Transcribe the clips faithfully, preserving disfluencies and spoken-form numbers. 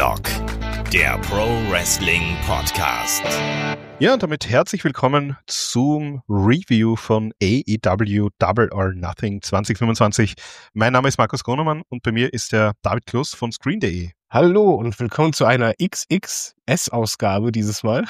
Headlock, der Pro Wrestling Podcast. Ja, und damit herzlich willkommen zum Review von A E W Double or Nothing zwanzig fünfundzwanzig. Mein Name ist Markus Gronemann und bei mir ist der David Kloss von Screen punkt de. Hallo und willkommen zu einer X X S-Ausgabe dieses Mal.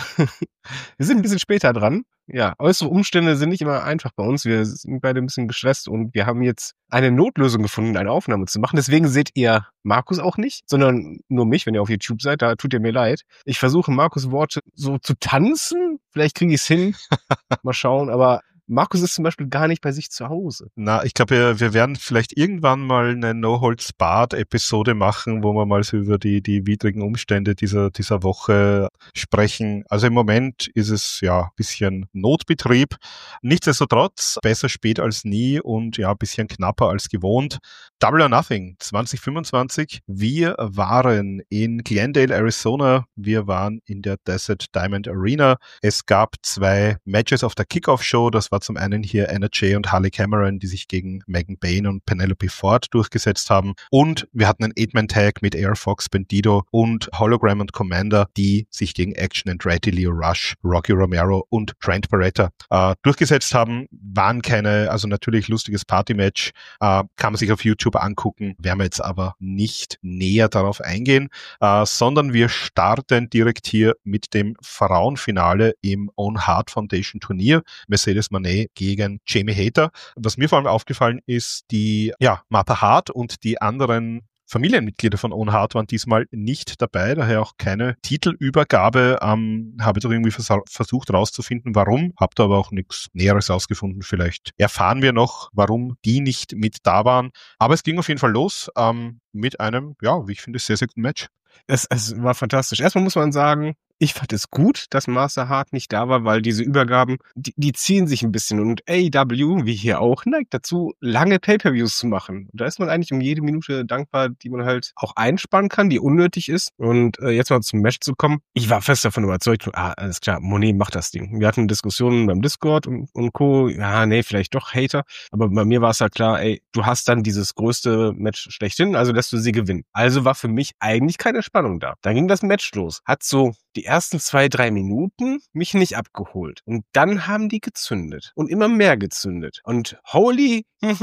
Wir sind ein bisschen später dran. Ja, äußere Umstände sind nicht immer einfach bei uns. Wir sind beide ein bisschen gestresst und wir haben jetzt eine Notlösung gefunden, eine Aufnahme zu machen. Deswegen seht ihr Markus auch nicht, sondern nur mich, wenn ihr auf YouTube seid. Da tut ihr mir leid. Ich versuche Markus' Worte so zu tanzen. Vielleicht kriege ich es hin. Mal schauen, aber Markus ist zum Beispiel gar nicht bei sich zu Hause. Na, ich glaube, wir, wir werden vielleicht irgendwann mal eine No-Holds-Barred-Episode machen, wo wir mal so über die, die widrigen Umstände dieser, dieser Woche sprechen. Also im Moment ist es ja ein bisschen Notbetrieb. Nichtsdestotrotz, besser spät als nie und ja, ein bisschen knapper als gewohnt. Double or Nothing zwanzig fünfundzwanzig. Wir waren in Glendale, Arizona. Wir waren in der Desert Diamond Arena. Es gab zwei Matches auf der Kickoff-Show. Das war zum einen hier Anna Jay und Harley Cameron, die sich gegen Megan Bayne und Penelope Ford durchgesetzt haben. Und wir hatten einen Eight-Man-Tag mit Air Fox, Bandido und Hologram und Commander, die sich gegen Action Andretti, Lio Rush, Rocky Romero und Trent Barretta äh, durchgesetzt haben. Waren keine, also natürlich lustiges Party-Match, äh, kann man sich auf YouTube angucken, werden wir jetzt aber nicht näher darauf eingehen, äh, sondern wir starten direkt hier mit dem Frauenfinale im Owen Hart Foundation Turnier. Mercedes Moné gegen Jamie Hayter. Was mir vor allem aufgefallen ist, die ja Martha Hart und die anderen Familienmitglieder von Owen Hart waren diesmal nicht dabei, daher auch keine Titelübergabe. Ähm, habe doch irgendwie vers- versucht rauszufinden, warum, habe da aber auch nichts Näheres rausgefunden. Vielleicht erfahren wir noch, warum die nicht mit da waren. Aber es ging auf jeden Fall los ähm, mit einem, ja, wie ich finde, sehr, sehr guten Match. Es, es war fantastisch. Erstmal muss man sagen, ich fand es gut, dass Martha Hart nicht da war, weil diese Übergaben, die, die ziehen sich ein bisschen. Und A E W, wie hier auch, neigt dazu, lange Pay-Per-Views zu machen. Und da ist man eigentlich um jede Minute dankbar, die man halt auch einspannen kann, die unnötig ist. Und äh, jetzt mal zum Match zu kommen. Ich war fest davon überzeugt, ah, alles klar, Monet macht das Ding. Wir hatten Diskussionen beim Discord und, und Co. Ja, nee, vielleicht doch Hater. Aber bei mir war es halt klar, ey, du hast dann dieses größte Match schlechthin, also lässt du sie gewinnen. Also war für mich eigentlich keine Spannung da. Dann ging das Match los. Hat so die ersten zwei, drei Minuten mich nicht abgeholt. Und dann haben die gezündet. Und immer mehr gezündet. Und holy,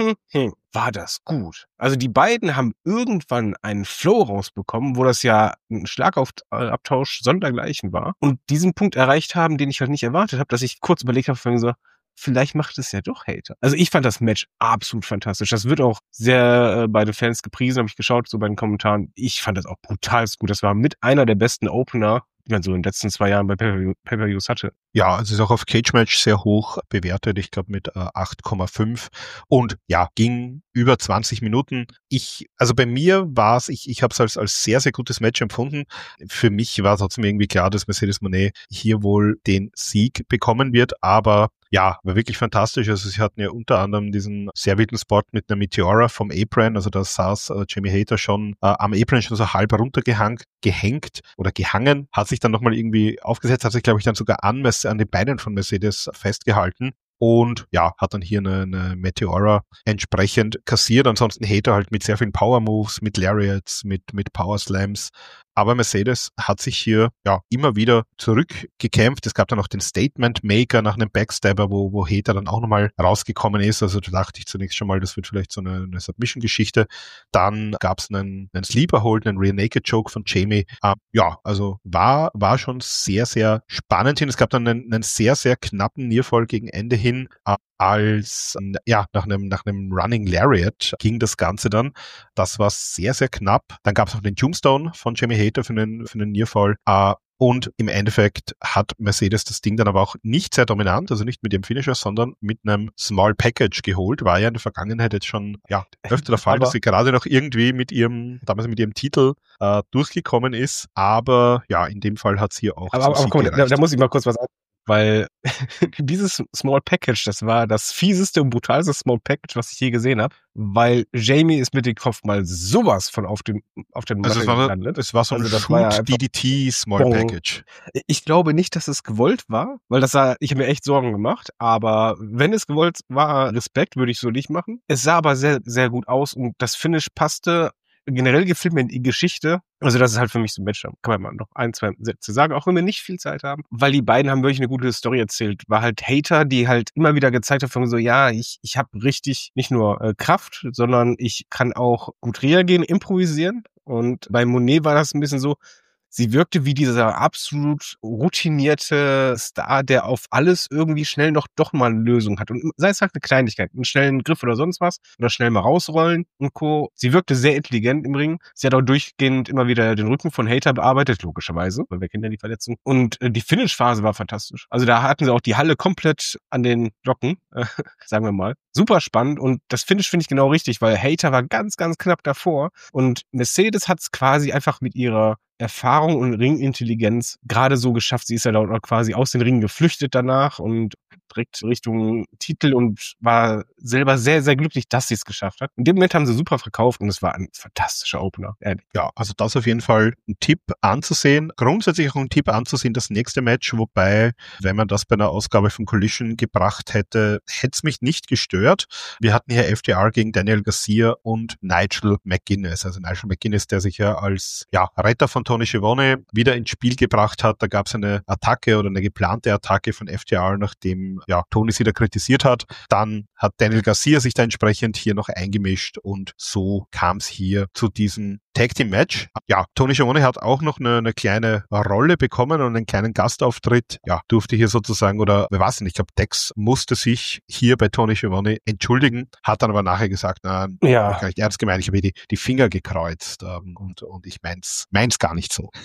war das gut. Also die beiden haben irgendwann einen Flow rausbekommen, wo das ja ein Schlagabtausch sondergleichen war. Und diesen Punkt erreicht haben, den ich halt nicht erwartet habe, dass ich kurz überlegt habe, so, vielleicht macht es ja doch Hater. Also ich fand das Match absolut fantastisch. Das wird auch sehr äh, bei den Fans gepriesen, habe ich geschaut, so bei den Kommentaren. Ich fand das auch brutal gut. Das war mit einer der besten Opener, die man so in den letzten zwei Jahren bei Pay-Per-Views hatte. Ja, es ist auch auf Cage Match sehr hoch bewertet, ich glaube mit äh, acht Komma fünf und ja, ging über zwanzig Minuten. Ich, also bei mir war es, ich, ich habe es als, als sehr, sehr gutes Match empfunden. Für mich war trotzdem irgendwie klar, dass Mercedes Moné hier wohl den Sieg bekommen wird, aber ja, war wirklich fantastisch. Also sie hatten ja unter anderem diesen sehr wilden Spot mit einer Meteora vom Apron, also da saß äh, Jamie Hayter schon äh, am Apron schon so halb runtergehängt gehängt oder gehangen, hat sich dann nochmal irgendwie aufgesetzt, hat sich glaube ich dann sogar an, an den Beinen von Mercedes festgehalten. Und ja, hat dann hier eine, eine Meteora entsprechend kassiert. Ansonsten Hater halt mit sehr vielen Power-Moves, mit Lariats, mit, mit Power-Slams. Aber Mercedes hat sich hier ja immer wieder zurückgekämpft. Es gab dann auch den Statement-Maker nach einem Backstabber, wo, wo Hater dann auch nochmal rausgekommen ist. Also da dachte ich zunächst schon mal, das wird vielleicht so eine, eine Submission-Geschichte. Dann gab es einen, einen Sleeper-Hold, einen Rear-Naked-Choke von Jamie. Ähm, ja, also war, war schon sehr, sehr spannend hin. Es gab dann einen, einen sehr, sehr knappen Nearfall gegen Ende hin. Äh, als, ja, nach einem, nach einem Running Lariat ging das Ganze dann. Das war sehr, sehr knapp. Dann gab es noch den Tombstone von Jamie Hayter für einen, für einen Nearfall. Uh, und im Endeffekt hat Mercedes das Ding dann aber auch nicht sehr dominant, also nicht mit dem Finisher, sondern mit einem Small Package geholt. War ja in der Vergangenheit jetzt schon, ja, öfter der Fall, dass sie gerade noch irgendwie mit ihrem, damals mit ihrem Titel uh, durchgekommen ist. Aber ja, in dem Fall hat sie auch. Aber, aber, aber komm, da, da muss ich mal kurz was an. Weil dieses Small Package, das war das fieseste und brutalste Small Package, was ich je gesehen habe, weil Jamie ist mit dem Kopf mal sowas von auf den auf den also es war, gelandet. Es war so ein also Shoot-D D T Small Bong. Package. Ich glaube nicht, dass es gewollt war, weil das sah, ich habe mir echt Sorgen gemacht, aber wenn es gewollt war, Respekt, würde ich so nicht machen. Es sah aber sehr, sehr gut aus und das Finish passte generell gefällt mir die Geschichte. Also das ist halt für mich so ein Match, da kann man mal noch ein, zwei Sätze sagen, auch wenn wir nicht viel Zeit haben. Weil die beiden haben wirklich eine gute Story erzählt. War halt Hater, die halt immer wieder gezeigt haben, von so, ja, ich ich habe richtig nicht nur äh, Kraft, sondern ich kann auch gut reagieren, improvisieren. Und bei Monet war das ein bisschen so, sie wirkte wie dieser absolut routinierte Star, der auf alles irgendwie schnell noch doch mal eine Lösung hat. Und sei es halt eine Kleinigkeit, einen schnellen Griff oder sonst was, oder schnell mal rausrollen und Co. Sie wirkte sehr intelligent im Ring. Sie hat auch durchgehend immer wieder den Rücken von Hater bearbeitet, logischerweise, weil wir kennen ja die Verletzung. Und äh, die Finish-Phase war fantastisch. Also da hatten sie auch die Halle komplett an den Glocken, äh, sagen wir mal. Super spannend und das Finish finde ich genau richtig, weil Hater war ganz, ganz knapp davor und Mercedes hat es quasi einfach mit ihrer Erfahrung und Ringintelligenz gerade so geschafft. Sie ist ja da auch quasi aus den Ringen geflüchtet danach und direkt Richtung Titel und war selber sehr, sehr glücklich, dass sie es geschafft hat. In dem Moment haben sie super verkauft und es war ein fantastischer Opener. Ehrlich. Ja, also das auf jeden Fall ein Tipp anzusehen. Grundsätzlich auch ein Tipp anzusehen, das nächste Match, wobei, wenn man das bei einer Ausgabe von Collision gebracht hätte, hätte es mich nicht gestört. Wir hatten hier F T R gegen Daniel Garcia und Nigel McGuinness. Also Nigel McGuinness, der sich ja als ja, Retter von Tony Schiavone wieder ins Spiel gebracht hat. Da gab es eine Attacke oder eine geplante Attacke von F T R, nachdem ja, Tony sie da kritisiert hat. Dann hat Daniel Garcia sich da entsprechend hier noch eingemischt und so kam es hier zu diesem Tag Team Match. Ja, Tony Schiavone hat auch noch eine, eine kleine Rolle bekommen und einen kleinen Gastauftritt. Ja, durfte hier sozusagen, oder wer weiß nicht, ich glaube, Dex musste sich hier bei Tony Schiavone entschuldigen, hat dann aber nachher gesagt, na, Ja. ich gar nicht ernst gemeint, ich habe die, die Finger gekreuzt ähm, und, und ich meins, meins gar nicht so.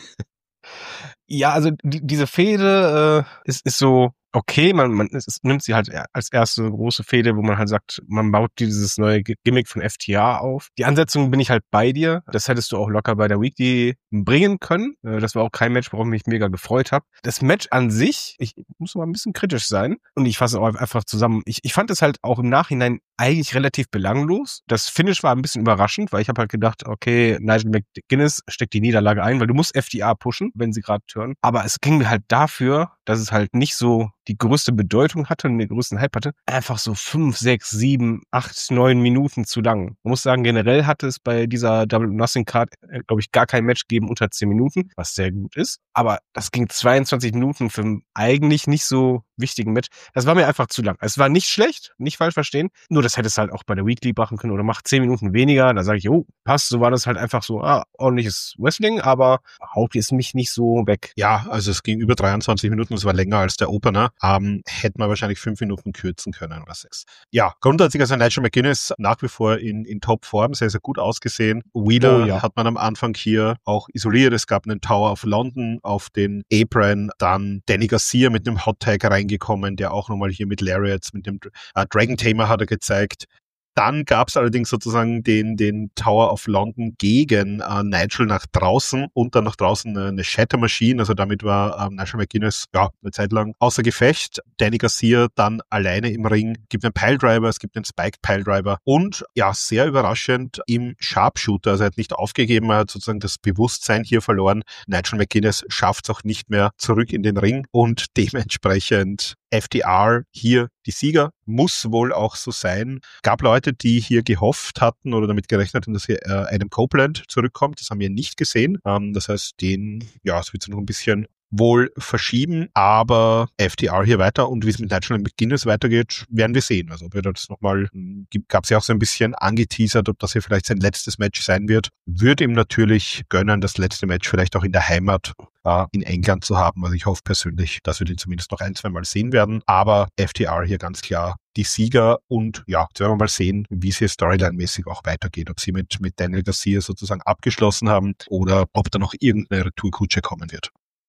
Ja, also die, diese Fehde äh, ist, ist so okay, man, man es, es nimmt sie halt als erste große Fehde, wo man halt sagt, man baut dieses neue Gimmick von F T R auf. Die Ansetzung bin ich halt bei dir. Das hättest du auch locker bei der Weekly bringen können. Das war auch kein Match, worauf ich mich mega gefreut habe. Das Match an sich, ich muss mal ein bisschen kritisch sein und ich fasse auch einfach zusammen. Ich, ich fand es halt auch im Nachhinein eigentlich relativ belanglos. Das Finish war ein bisschen überraschend, weil ich habe halt gedacht, okay, Nigel McGuinness steckt die Niederlage ein, weil du musst F T R pushen, wenn sie gerade turnen. Aber es ging mir halt dafür, dass es halt nicht so die größte Bedeutung hatte und den größten Hype hatte, einfach so fünf, sechs, sieben, acht, neun Minuten zu lang. Man muss sagen, generell hatte es bei dieser Double or Nothing Card, glaube ich, gar kein Match gegeben unter zehn Minuten, was sehr gut ist. Aber das ging zweiundzwanzig Minuten für einen eigentlich nicht so wichtigen Match. Das war mir einfach zu lang. Es war nicht schlecht, nicht falsch verstehen, nur das hätte es halt auch bei der Weekly machen können oder macht zehn Minuten weniger. Da sage ich, oh, passt, so war das halt einfach so, ah, ordentliches Wrestling, aber haut es mich nicht so weg. Ja, also es ging über dreiundzwanzig Minuten, es war länger als der Opener. Ähm, hätte man wahrscheinlich fünf Minuten kürzen können oder sechs. Ja, grundsätzlich also Nigel McGuinness nach wie vor in, in Topform, sehr, sehr gut ausgesehen. Wheeler Oh, ja. hat man am Anfang hier auch isoliert. Es gab einen Tower of London auf den Apron, dann Danny Garcia mit einem Hot Tag reingekommen, der auch nochmal hier mit Lariats, mit dem äh, Dragon Tamer hat er gezeigt. Dann gab es allerdings sozusagen den, den Tower of London gegen äh, Nigel nach draußen und dann nach draußen eine, eine Shatter Machine. Also damit war ähm, Nigel McGuinness ja eine Zeit lang außer Gefecht. Danny Garcia dann alleine im Ring. Es gibt einen Piledriver, es gibt einen Spike Piledriver und ja, sehr überraschend im Sharpshooter. Also er hat nicht aufgegeben, er hat sozusagen das Bewusstsein hier verloren. Nigel McGuinness schafft es auch nicht mehr zurück in den Ring und dementsprechend F T R hier die Sieger, muss wohl auch so sein. Gab Leute, die hier gehofft hatten oder damit gerechnet haben, dass hier äh, Adam Copeland zurückkommt. Das haben wir nicht gesehen. Ähm, das heißt, den, ja, es wird sich noch ein bisschen wohl verschieben, aber F T R hier weiter und wie es mit Nigel McGuinness weitergeht, werden wir sehen. Also ob er das nochmal, gab es ja auch so ein bisschen angeteasert, ob das hier vielleicht sein letztes Match sein wird. Würde ihm natürlich gönnen, das letzte Match vielleicht auch in der Heimat äh, in England zu haben. Also ich hoffe persönlich, dass wir den zumindest noch ein, zwei Mal sehen werden. Aber F T R hier ganz klar die Sieger und ja, jetzt werden wir mal sehen, wie es hier Storyline-mäßig auch weitergeht. Ob sie mit, mit Daniel Garcia sozusagen abgeschlossen haben oder ob da noch irgendeine Retourkutsche kommen wird.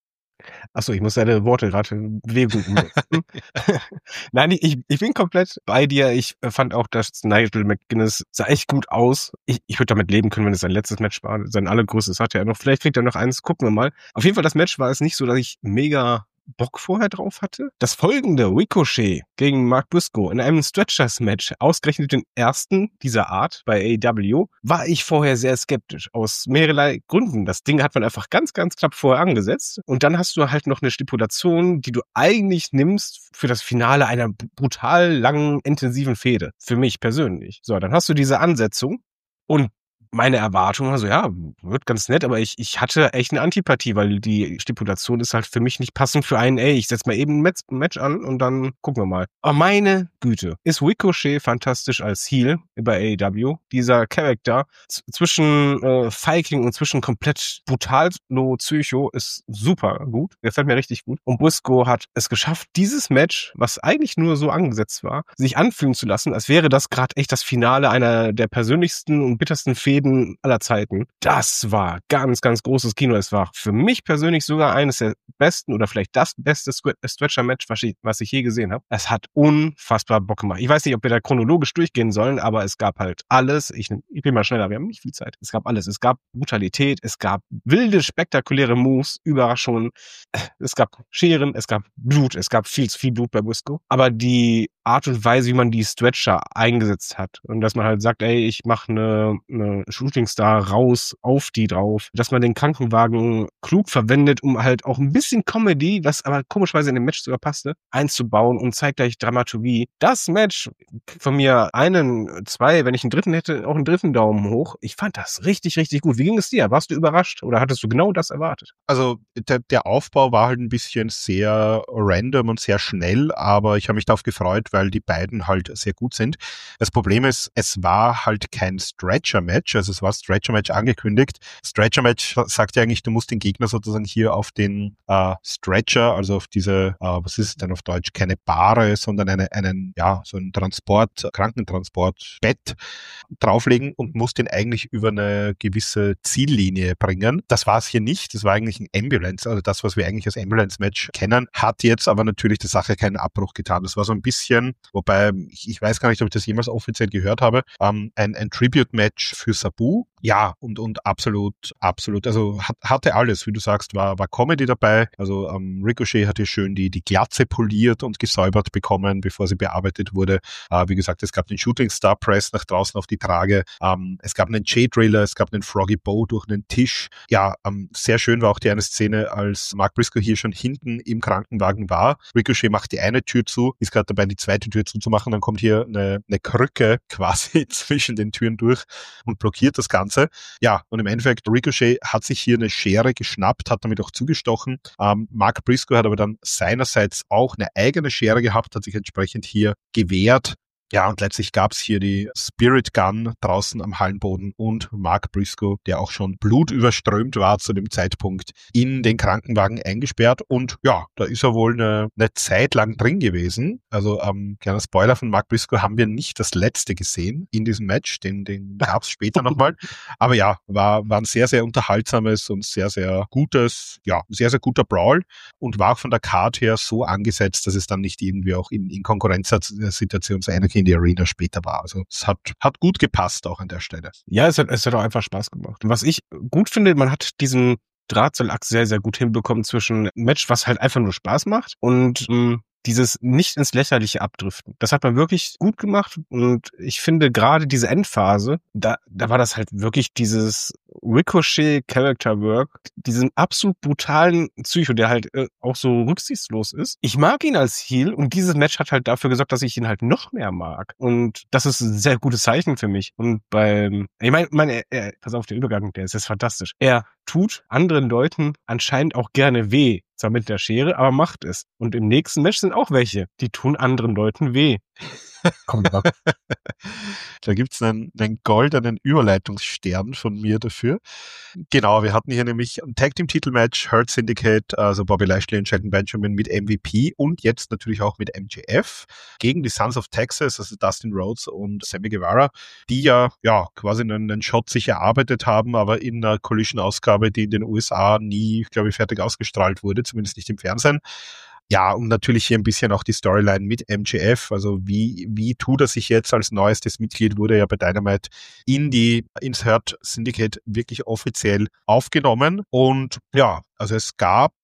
Achso, ich muss deine Worte gerade in Bewegung umsetzen. Nein, ich, ich bin komplett bei dir. Ich fand auch, dass Nigel McGuinness sah echt gut aus. Ich, ich würde damit leben können, wenn es sein letztes Match war. Sein allergrößtes hatte er noch. Vielleicht kriegt er noch eins, gucken wir mal. Auf jeden Fall, das Match war es nicht so, dass ich mega Bock vorher drauf hatte. Das folgende Ricochet gegen Mark Briscoe in einem Stretchers-Match, ausgerechnet den ersten dieser Art bei A E W, war ich vorher sehr skeptisch. Aus mehrerlei Gründen. Das Ding hat man einfach ganz, ganz knapp vorher angesetzt. Und dann hast du halt noch eine Stipulation, die du eigentlich nimmst für das Finale einer brutal langen, intensiven Fehde. Für mich persönlich. So, dann hast du diese Ansetzung und meine Erwartung war so, ja, wird ganz nett, aber ich, ich hatte echt eine Antipathie, weil die Stipulation ist halt für mich nicht passend für einen, ey, ich setz mal eben ein Match, ein Match an und dann gucken wir mal. Aber meine Güte, ist Ricochet fantastisch als Heel bei A E W. Dieser Charakter z- zwischen äh, Viking und zwischen komplett brutal no Psycho ist super gut. Gefällt mir richtig gut. Und Briscoe hat es geschafft, dieses Match, was eigentlich nur so angesetzt war, sich anfühlen zu lassen, als wäre das gerade echt das Finale einer der persönlichsten und bittersten Fäden aller Zeiten. Das war ganz, ganz großes Kino. Es war für mich persönlich sogar eines der besten oder vielleicht das beste Stretcher-Match, was ich, was ich je gesehen habe. Es hat unfassbar Bock gemacht. Ich weiß nicht, ob wir da chronologisch durchgehen sollen, aber es gab halt alles. Ich, ich bin mal schneller, wir haben nicht viel Zeit. Es gab alles. Es gab Brutalität, es gab wilde, spektakuläre Moves, Überraschungen. Es gab Scheren, es gab Blut, es gab viel zu viel Blut bei Briscoe. Aber die Art und Weise, wie man die Stretcher eingesetzt hat und dass man halt sagt, ey, ich mache eine, eine Shootingstar raus, auf die drauf, dass man den Krankenwagen klug verwendet, um halt auch ein bisschen Comedy, was aber komischerweise in dem Match sogar passte, einzubauen und zeitgleich Dramaturgie. Das Match von mir einen, zwei, wenn ich einen dritten hätte, auch einen dritten Daumen hoch. Ich fand das richtig, richtig gut. Wie ging es dir? Warst du überrascht oder hattest du genau das erwartet? Also der, der Aufbau war halt ein bisschen sehr random und sehr schnell, aber ich habe mich darauf gefreut, weil die beiden halt sehr gut sind. Das Problem ist, es war halt kein Stretcher-Match, also es war Stretcher-Match angekündigt. Stretcher-Match sagt ja eigentlich, du musst den Gegner sozusagen hier auf den äh, Stretcher, also auf diese, äh, was ist es denn auf Deutsch, keine Bahre, sondern eine, einen, ja, so ein Transport, Krankentransportbett drauflegen und musst den eigentlich über eine gewisse Ziellinie bringen. Das war es hier nicht, das war eigentlich ein Ambulance, also das, was wir eigentlich als Ambulance-Match kennen, hat jetzt aber natürlich der Sache keinen Abbruch getan. Das war so ein bisschen, wobei ich, ich weiß gar nicht, ob ich das jemals offiziell gehört habe, ähm, ein, ein Tribute-Match für Sabu. Ja, und, und absolut, absolut, also hat, hatte alles, wie du sagst, war, war Comedy dabei. Also ähm, Ricochet hatte schön die, die Glatze poliert und gesäubert bekommen, bevor sie bearbeitet wurde. Äh, wie gesagt, es gab den Shooting Star Press nach draußen auf die Trage. Ähm, es gab einen J-Driller, es gab einen Froggy Bow durch einen Tisch. Ja, ähm, sehr schön war auch die eine Szene, als Mark Briscoe hier schon hinten im Krankenwagen war. Ricochet macht die eine Tür zu, ist gerade dabei, die zweite Tür zuzumachen, dann kommt hier eine, eine Krücke quasi zwischen den Türen durch und blockiert das Ganze. Ja, und im Endeffekt, Ricochet hat sich hier eine Schere geschnappt, hat damit auch zugestochen. Ähm, Mark Briscoe hat aber dann seinerseits auch eine eigene Schere gehabt, hat sich entsprechend hier gewehrt. Ja, und letztlich gab's hier die Spirit Gun draußen am Hallenboden und Mark Briscoe, der auch schon blutüberströmt war zu dem Zeitpunkt, in den Krankenwagen eingesperrt. Und ja, da ist er wohl eine, eine Zeit lang drin gewesen. Also ähm, kleiner Spoiler von Mark Briscoe, haben wir nicht das letzte gesehen in diesem Match. Den, den gab's später nochmal. Aber ja, war, war ein sehr, sehr unterhaltsames und sehr, sehr gutes, ja, sehr, sehr guter Brawl und war auch von der Card her so angesetzt, dass es dann nicht irgendwie auch in, in Konkurrenzsituation zu einer in die Arena später war. Also es hat, hat gut gepasst auch an der Stelle. Ja, es hat, es hat auch einfach Spaß gemacht. Und was ich gut finde, man hat diesen Drahtseilakt sehr, sehr gut hinbekommen zwischen Match, was halt einfach nur Spaß macht und mh, dieses nicht ins Lächerliche abdriften. Das hat man wirklich gut gemacht und ich finde gerade diese Endphase, da, da war das halt wirklich dieses Ricochet Character Work, diesen absolut brutalen Psycho, der halt äh, auch so rücksichtslos ist. Ich mag ihn als Heel und dieses Match hat halt dafür gesorgt, dass ich ihn halt noch mehr mag und das ist ein sehr gutes Zeichen für mich. Und beim, ich meine, mein, er, er, pass auf, der Übergang, der ist jetzt fantastisch. Er tut anderen Leuten anscheinend auch gerne weh. Zwar mit der Schere, aber macht es. Und im nächsten Match sind auch welche, die tun anderen Leuten weh. Komm, da gibt's einen, einen goldenen Überleitungsstern von mir dafür. Genau, wir hatten hier nämlich ein Tag-Team-Titel-Match, Hurt Syndicate, also Bobby Lashley und Shelton Benjamin mit M V P und jetzt natürlich auch mit M J F gegen die Sons of Texas, also Dustin Rhodes und Sammy Guevara, die ja, ja quasi einen, einen Shot sich erarbeitet haben, aber in einer Collision-Ausgabe, die in den U S A nie, glaube ich, fertig ausgestrahlt wurde, zumindest nicht im Fernsehen. Ja, und natürlich hier ein bisschen auch die Storyline mit M J F, also wie wie tut er sich jetzt als neuestes Mitglied, wurde ja bei Dynamite in die ins Hurt Syndicate wirklich offiziell aufgenommen und ja, also es gab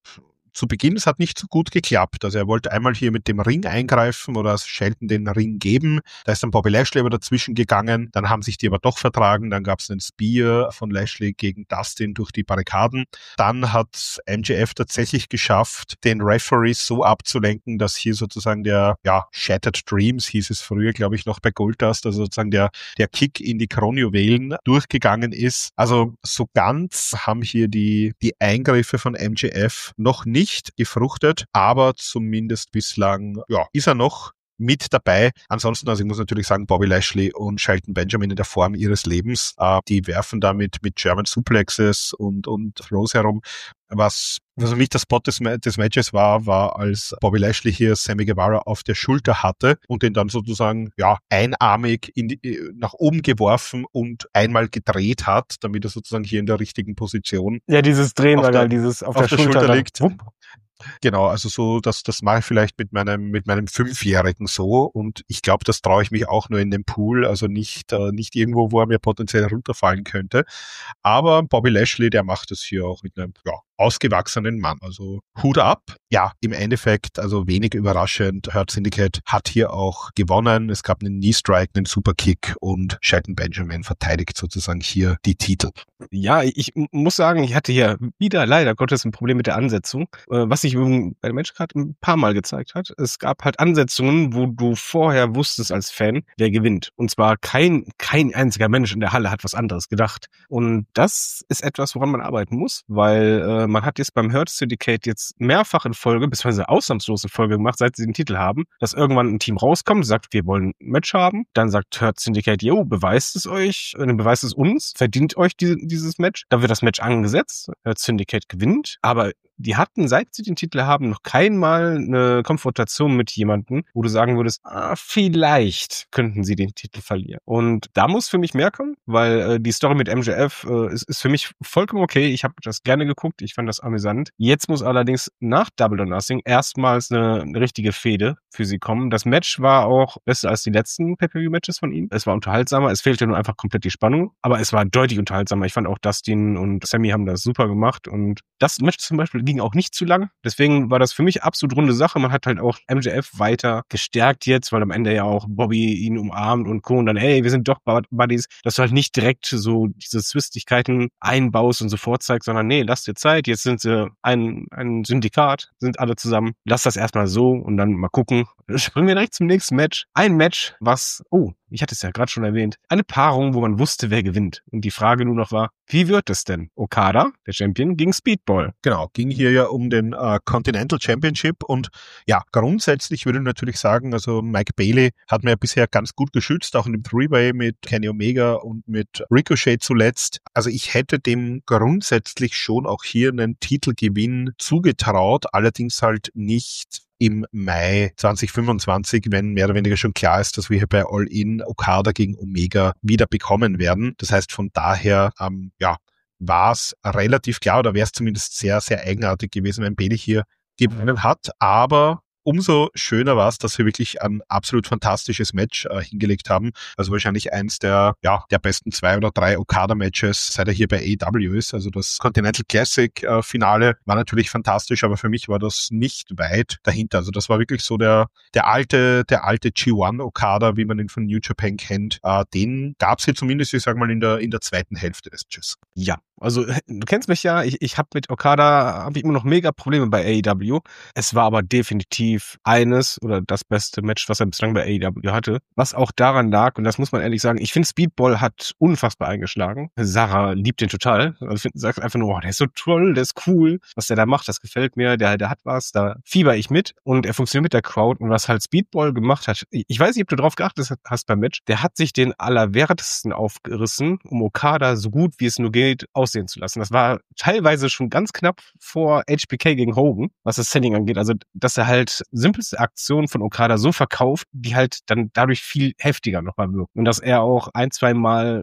zu Beginn, es hat nicht so gut geklappt. Also er wollte einmal hier mit dem Ring eingreifen oder Shelton den Ring geben. Da ist dann Bobby Lashley aber dazwischen gegangen. Dann haben sich die aber doch vertragen. Dann gab es einen Spear von Lashley gegen Dustin durch die Barrikaden. Dann hat M J F tatsächlich geschafft, den Referee so abzulenken, dass hier sozusagen der, ja, Shattered Dreams hieß es früher, glaube ich, noch bei Goldust, also sozusagen der, der Kick in die Kronjuwelen durchgegangen ist. Also so ganz haben hier die, die Eingriffe von M J F noch nicht gefruchtet, aber zumindest bislang, ja, ist er noch mit dabei. Ansonsten, also ich muss natürlich sagen, Bobby Lashley und Shelton Benjamin in der Form ihres Lebens, äh, die werfen damit mit German Suplexes und, und Throws herum. Was, was für mich der Spot des, des Matches war, war, als Bobby Lashley hier Sammy Guevara auf der Schulter hatte und den dann sozusagen, ja, einarmig in die, nach oben geworfen und einmal gedreht hat, damit er sozusagen hier in der richtigen Position. Ja, dieses Drehen war der, geil, dieses auf, auf der, der Schulter, Schulter liegt. Wupp. Genau, also so, das, das mache ich vielleicht mit meinem, mit meinem Fünfjährigen so, und ich glaube, das traue ich mich auch nur in dem Pool, also nicht, äh, nicht irgendwo, wo er mir potenziell runterfallen könnte. Aber Bobby Lashley, der macht es hier auch mit einem, ja, ausgewachsenen Mann. Also Hut ab. Ja, im Endeffekt, also wenig überraschend, Hurt Syndicate hat hier auch gewonnen. Es gab einen Knee Strike, einen Superkick und Shelton Benjamin verteidigt sozusagen hier die Titel. Ja, ich muss sagen, ich hatte hier wieder leider Gottes ein Problem mit der Ansetzung, was sich bei der Matchcard ein paar Mal gezeigt hat. Es gab halt Ansetzungen, wo du vorher wusstest als Fan, wer gewinnt. Und zwar kein, kein einziger Mensch in der Halle hat was anderes gedacht. Und das ist etwas, woran man arbeiten muss, weil äh, man hat jetzt beim Hurt Syndicate jetzt mehrfach in Folge, beziehungsweise ausnahmslos in Folge gemacht, seit sie den Titel haben, dass irgendwann ein Team rauskommt, sagt, wir wollen ein Match haben. Dann sagt Hurt Syndicate, yo, beweist es euch, äh, beweist es uns, verdient euch diese, dieses Match. Dann wird das Match angesetzt, Hurt Syndicate gewinnt, aber die hatten, seit sie den Titel haben, noch keinmal eine Konfrontation mit jemandem, wo du sagen würdest, ah, vielleicht könnten sie den Titel verlieren. Und da muss für mich mehr kommen, weil äh, die Story mit M J F äh, ist, ist für mich vollkommen okay. Ich habe das gerne geguckt, ich fand das amüsant. Jetzt muss allerdings nach Double or Nothing erstmals eine, eine richtige Fehde für sie kommen. Das Match war auch besser als die letzten Pay-Per-View-Matches von ihnen. Es war unterhaltsamer, es fehlte nur einfach komplett die Spannung, aber es war deutlich unterhaltsamer. Ich fand auch Dustin und Sammy haben das super gemacht, und das Match zum Beispiel ging auch nicht zu lang. Deswegen war das für mich absolut runde Sache. Man hat halt auch M J F weiter gestärkt jetzt, weil am Ende ja auch Bobby ihn umarmt und Co. und dann, ey, wir sind doch Buddies, dass du halt nicht direkt so diese Zwistigkeiten einbaust und so vorzeigst, sondern nee, lass dir Zeit, jetzt sind sie ein, ein Syndikat, sind alle zusammen. Lass das erstmal so und dann mal gucken. Springen wir direkt zum nächsten Match. Ein Match, was, oh, ich hatte es ja gerade schon erwähnt, eine Paarung, wo man wusste, wer gewinnt. Und die Frage nur noch war, wie wird es denn? Okada, der Champion, gegen Speedball. Genau, ging hier ja um den äh, Continental Championship, und ja, grundsätzlich würde ich natürlich sagen, also Mike Bailey hat mir ja bisher ganz gut geschützt, auch in dem Three-Way mit Kenny Omega und mit Ricochet zuletzt. Also ich hätte dem grundsätzlich schon auch hier einen Titelgewinn zugetraut, allerdings halt nicht im Mai zwanzig fünfundzwanzig, wenn mehr oder weniger schon klar ist, dass wir hier bei All In Okada gegen Omega wieder bekommen werden. Das heißt, von daher, ähm, ja, war es relativ klar, oder wäre es zumindest sehr, sehr eigenartig gewesen, wenn Bailey hier gewonnen hat. Aber umso schöner war es, dass wir wirklich ein absolut fantastisches Match äh, hingelegt haben. Also wahrscheinlich eins der, ja, der besten zwei oder drei Okada-Matches, seit er hier bei A E W ist. Also das Continental Classic äh, Finale war natürlich fantastisch, aber für mich war das nicht weit dahinter. Also das war wirklich so der, der alte, der alte G eins Okada, wie man ihn von New Japan kennt. Äh, den gab es hier zumindest, ich sag mal, in der, in der zweiten Hälfte des Matches. Ja. Also du kennst mich ja, ich, ich habe mit Okada habe ich immer noch mega Probleme bei A E W. Es war aber definitiv eines oder das beste Match, was er bislang bei A E W hatte. Was auch daran lag, und das muss man ehrlich sagen, ich finde Speedball hat unfassbar eingeschlagen. Sarah liebt den total. Also ich finde, sagt einfach nur, oh, der ist so toll, der ist cool, was der da macht, das gefällt mir, der, der hat was, da fieber ich mit, und er funktioniert mit der Crowd. Und was halt Speedball gemacht hat, ich weiß nicht, ob du drauf geachtet hast beim Match, der hat sich den Allerwertesten aufgerissen, um Okada so gut wie es nur geht aussehen zu lassen. Das war teilweise schon ganz knapp vor H B K gegen Hogan, was das Setting angeht. Also, dass er halt simpelste Aktionen von Okada so verkauft, die halt dann dadurch viel heftiger nochmal wirken. Und dass er auch ein, zwei Mal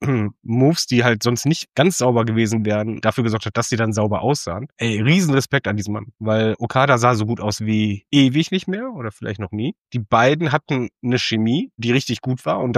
Moves, die halt sonst nicht ganz sauber gewesen wären, dafür gesorgt hat, dass sie dann sauber aussahen. Ey, riesen Respekt an diesem Mann, weil Okada sah so gut aus wie ewig nicht mehr oder vielleicht noch nie. Die beiden hatten eine Chemie, die richtig gut war, und das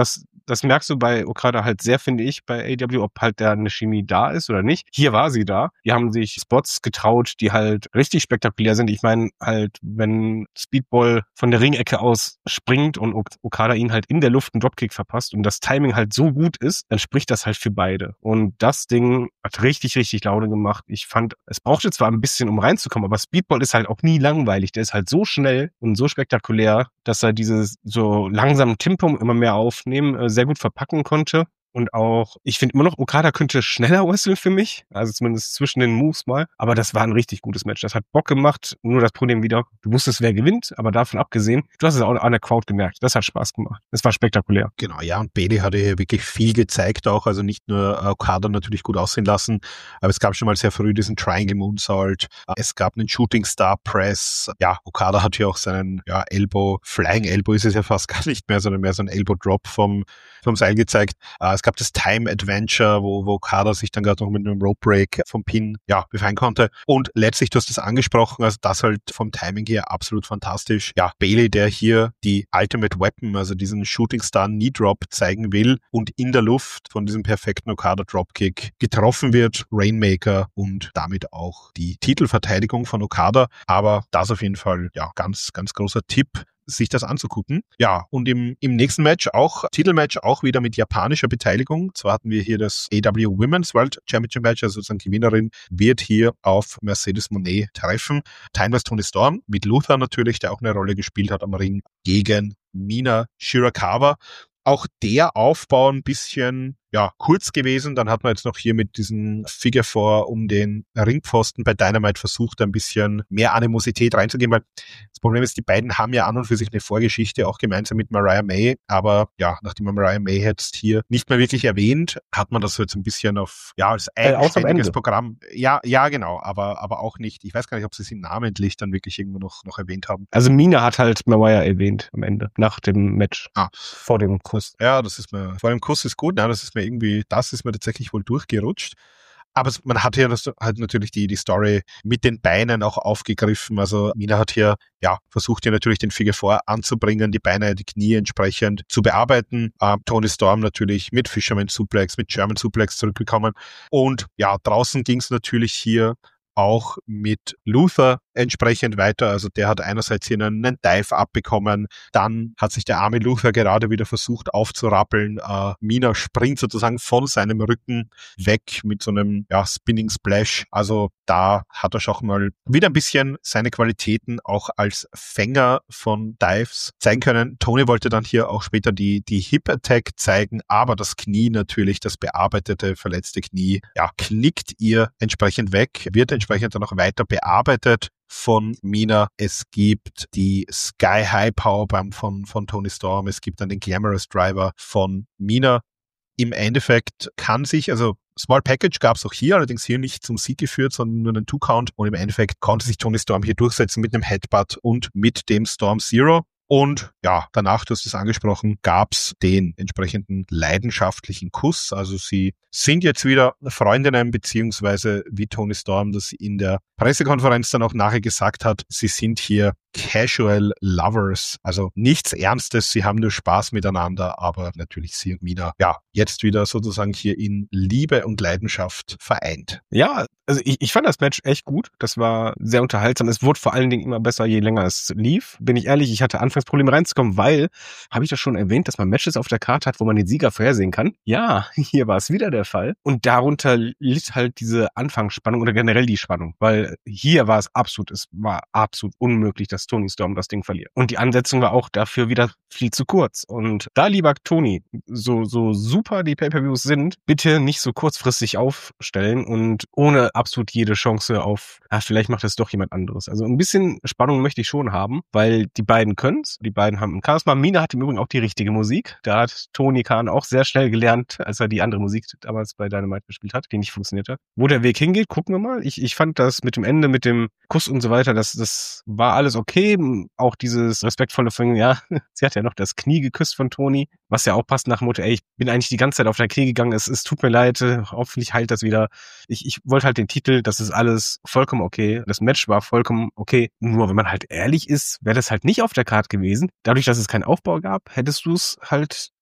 das merkst du bei Okada halt sehr, finde ich, bei A E W, ob halt da eine Chemie da ist oder nicht. Hier war sie da. Die haben sich Spots getraut, die halt richtig spektakulär sind. Ich meine halt, wenn Speedball von der Ringecke aus springt und Okada ihn halt in der Luft einen Dropkick verpasst und das Timing halt so gut ist, dann spricht das halt für beide. Und das Ding hat richtig, richtig Laune gemacht. Ich fand, es brauchte zwar ein bisschen, um reinzukommen, aber Speedball ist halt auch nie langweilig. Der ist halt so schnell und so spektakulär, dass er dieses so langsamen Tempo immer mehr aufnehmen, äh, sehr gut verpacken konnte. Und auch, ich finde immer noch, Okada könnte schneller wresteln für mich, also zumindest zwischen den Moves mal. Aber das war ein richtig gutes Match. Das hat Bock gemacht. Nur das Problem wieder, du wusstest, wer gewinnt, aber davon abgesehen, du hast es auch an der Crowd gemerkt. Das hat Spaß gemacht. Das war spektakulär. Genau, ja, und Bayley hatte hier wirklich viel gezeigt auch, also nicht nur Okada natürlich gut aussehen lassen, aber es gab schon mal sehr früh diesen Triangle Moonsault. Es gab einen Shooting Star Press. Ja, Okada hat hier auch seinen, ja, Elbow, Flying Elbow ist es ja fast gar nicht mehr, sondern mehr so ein Elbow Drop vom, vom Seil gezeigt. Es gab das Time Adventure, wo, wo Okada sich dann gerade noch mit einem Rope Break vom Pin, ja, befreien konnte. Und letztlich, du hast das angesprochen, also das halt vom Timing her absolut fantastisch. Ja, Bayley, der hier die Ultimate Weapon, also diesen Shooting Star Knee Drop zeigen will und in der Luft von diesem perfekten Okada Dropkick getroffen wird, Rainmaker und damit auch die Titelverteidigung von Okada. Aber das auf jeden Fall, ja, ganz, ganz großer Tipp, sich das anzugucken. Ja, und im, im nächsten Match auch, Titelmatch auch wieder mit japanischer Beteiligung. Zwar hatten wir hier das A E W Women's World Championship Match, also sozusagen Gewinnerin wird hier auf Mercedes Moné treffen. Timeless Toni Storm mit Luther natürlich, der auch eine Rolle gespielt hat am Ring, gegen Mina Shirakawa. Auch der Aufbau ein bisschen, ja, kurz gewesen. Dann hat man jetzt noch hier mit diesem Figure Four um den Ringpfosten bei Dynamite versucht, ein bisschen mehr Animosität reinzugehen, weil das Problem ist, die beiden haben ja an und für sich eine Vorgeschichte, auch gemeinsam mit Mariah May. Aber ja, nachdem man Mariah May jetzt hier nicht mehr wirklich erwähnt, hat man das so jetzt ein bisschen auf, ja, als eigenständiges Programm. Ja, ja, genau, aber, aber auch nicht. Ich weiß gar nicht, ob sie sie namentlich dann wirklich irgendwo noch, noch erwähnt haben. Also Mina hat halt Mariah erwähnt am Ende, nach dem Match. Ah. Vor dem Kuss. Ja, das ist mir, vor dem Kuss ist gut, ja, das ist mir irgendwie, das ist mir tatsächlich wohl durchgerutscht. Aber man hat hier das, halt natürlich die, die Story mit den Beinen auch aufgegriffen. Also Mina hat hier, ja, versucht hier natürlich den Figure Four anzubringen, die Beine, die Knie entsprechend zu bearbeiten. Ähm, Toni Storm natürlich mit Fisherman Suplex, mit German Suplex zurückgekommen. Und ja, draußen ging es natürlich hier auch mit Luther entsprechend weiter. Also der hat einerseits hier einen, einen Dive abbekommen, dann hat sich der arme Luther gerade wieder versucht aufzurappeln. Äh, Mina springt sozusagen von seinem Rücken weg mit so einem, ja, Spinning Splash. Also da hat er schon mal wieder ein bisschen seine Qualitäten auch als Fänger von Dives zeigen können. Toni wollte dann hier auch später die, die Hip Attack zeigen, aber das Knie natürlich, das bearbeitete, verletzte Knie, ja, knickt ihr entsprechend weg, wird entsprechend dann auch weiter bearbeitet von Mina. Es gibt die Sky High Powerbomb von, von Toni Storm. Es gibt dann den Glamorous Driver von Mina. Im Endeffekt kann sich, also Small Package gab es auch hier, allerdings hier nicht zum Sieg geführt, sondern nur einen Two-Count. Und im Endeffekt konnte sich Toni Storm hier durchsetzen mit einem Headbutt und mit dem Storm Zero. Und ja, danach, du hast es angesprochen, gab's den entsprechenden leidenschaftlichen Kuss. Also sie sind jetzt wieder Freundinnen, beziehungsweise wie Toni Storm das in der Pressekonferenz dann auch nachher gesagt hat, sie sind hier Casual Lovers. Also nichts Ernstes, sie haben nur Spaß miteinander, aber natürlich sie und Mina, ja, jetzt wieder sozusagen hier in Liebe und Leidenschaft vereint. Ja, also ich, ich fand das Match echt gut. Das war sehr unterhaltsam. Es wurde vor allen Dingen immer besser, je länger es lief. Bin ich ehrlich, ich hatte anfangs Probleme reinzukommen, weil, habe ich das schon erwähnt, dass man Matches auf der Karte hat, wo man den Sieger vorhersehen kann? Ja, hier war es wieder der Fall. Und darunter litt halt diese Anfangsspannung oder generell die Spannung, weil hier war es absolut, es war absolut unmöglich, dass Toni Storm das Ding verliert. Und die Ansetzung war auch dafür wieder viel zu kurz. Und da, lieber Toni, so, so super die Pay-Per-Views sind, bitte nicht so kurzfristig aufstellen und ohne absolut jede Chance auf, ah, vielleicht macht es doch jemand anderes. Also ein bisschen Spannung möchte ich schon haben, weil die beiden können's, die beiden haben ein Charisma. Mina hat im Übrigen auch die richtige Musik. Da hat Tony Khan auch sehr schnell gelernt, als er die andere Musik damals bei Dynamite gespielt hat, die nicht funktioniert hat. Wo der Weg hingeht, gucken wir mal. Ich, ich fand das mit dem Ende, mit dem Kuss und so weiter, das, das war alles okay. Auch dieses respektvolle Fingen, ja, sie hat ja noch das Knie geküsst von Toni, was ja auch passt nach dem Motto, ey, ich bin eigentlich die ganze Zeit auf dein Knie gegangen, es, es tut mir leid, hoffentlich heilt das wieder. Ich, ich wollte halt den Titel, das ist alles vollkommen okay. Das Match war vollkommen okay. Nur wenn man halt ehrlich ist, wäre das halt nicht auf der Karte gewesen. Dadurch, dass es keinen Aufbau gab, hättest du es halt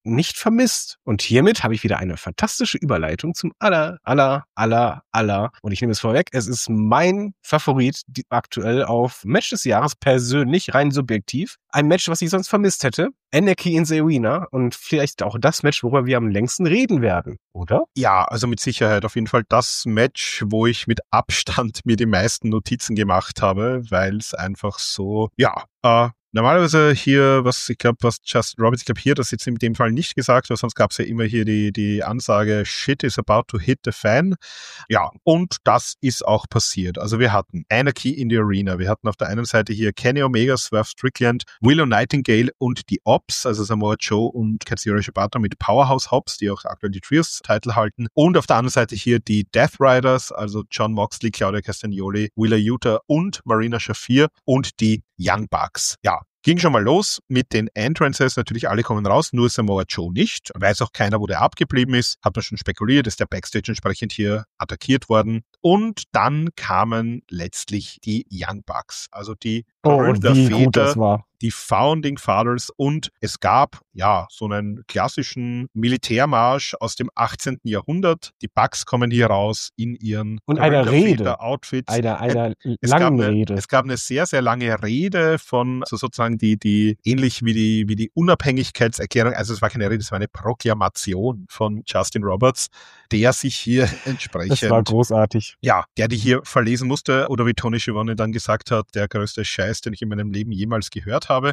nicht vermisst. Und hiermit habe ich wieder eine fantastische Überleitung zum aller, aller, aller, aller. Und ich nehme es vorweg, es ist mein Favorit die, aktuell auf Match des Jahres, persönlich, rein subjektiv. Ein Match, was ich sonst vermisst hätte. Anarchy in the Arena und vielleicht auch das Match, worüber wir am längsten reden werden, oder? Ja, also mit Sicherheit auf jeden Fall das Match, wo ich mit Abstand mir die meisten Notizen gemacht habe, weil es einfach so, ja, äh, normalerweise hier, was ich glaube, was Justin Roberts, ich glaube hier, das ist jetzt in dem Fall nicht gesagt, weil sonst gab es ja immer hier die, die Ansage, shit is about to hit the fan. Ja, und das ist auch passiert. Also wir hatten Anarchy in the Arena, wir hatten auf der einen Seite hier Kenny Omega, Swerve Strickland, Willow Nightingale und die Ops, also Samoa Joe und Katsuyori Shibata mit Powerhouse Hobbs, die auch aktuell die Trios-Titel halten. Und auf der anderen Seite hier die Death Riders, also John Moxley, Claudia Castagnoli, Wheeler Yuta und Marina Shafir und die Young Bucks. Ja, ging schon mal los mit den Entrances. Natürlich alle kommen raus, nur Samoa Joe nicht. Weiß auch keiner, wo der abgeblieben ist. Hat man schon spekuliert, ist der Backstage entsprechend hier attackiert worden. Und dann kamen letztlich die Young Bucks. Also die Oh, und wie gut das war. Die Founding Fathers, und es gab ja so einen klassischen Militärmarsch aus dem achtzehnten Jahrhundert. Die Bucks kommen hier raus in ihren und einer Rede, Outfits. Einer, einer es langen gab eine, Rede. Es gab eine sehr, sehr lange Rede von also sozusagen die, die ähnlich wie die, wie die Unabhängigkeitserklärung, also es war keine Rede, es war eine Proklamation von Justin Roberts, der sich hier entsprechend... Das war großartig. Ja, der die hier verlesen musste, oder wie Tony Schiavone dann gesagt hat, der größte Scheiß, den ich in meinem Leben jemals gehört habe.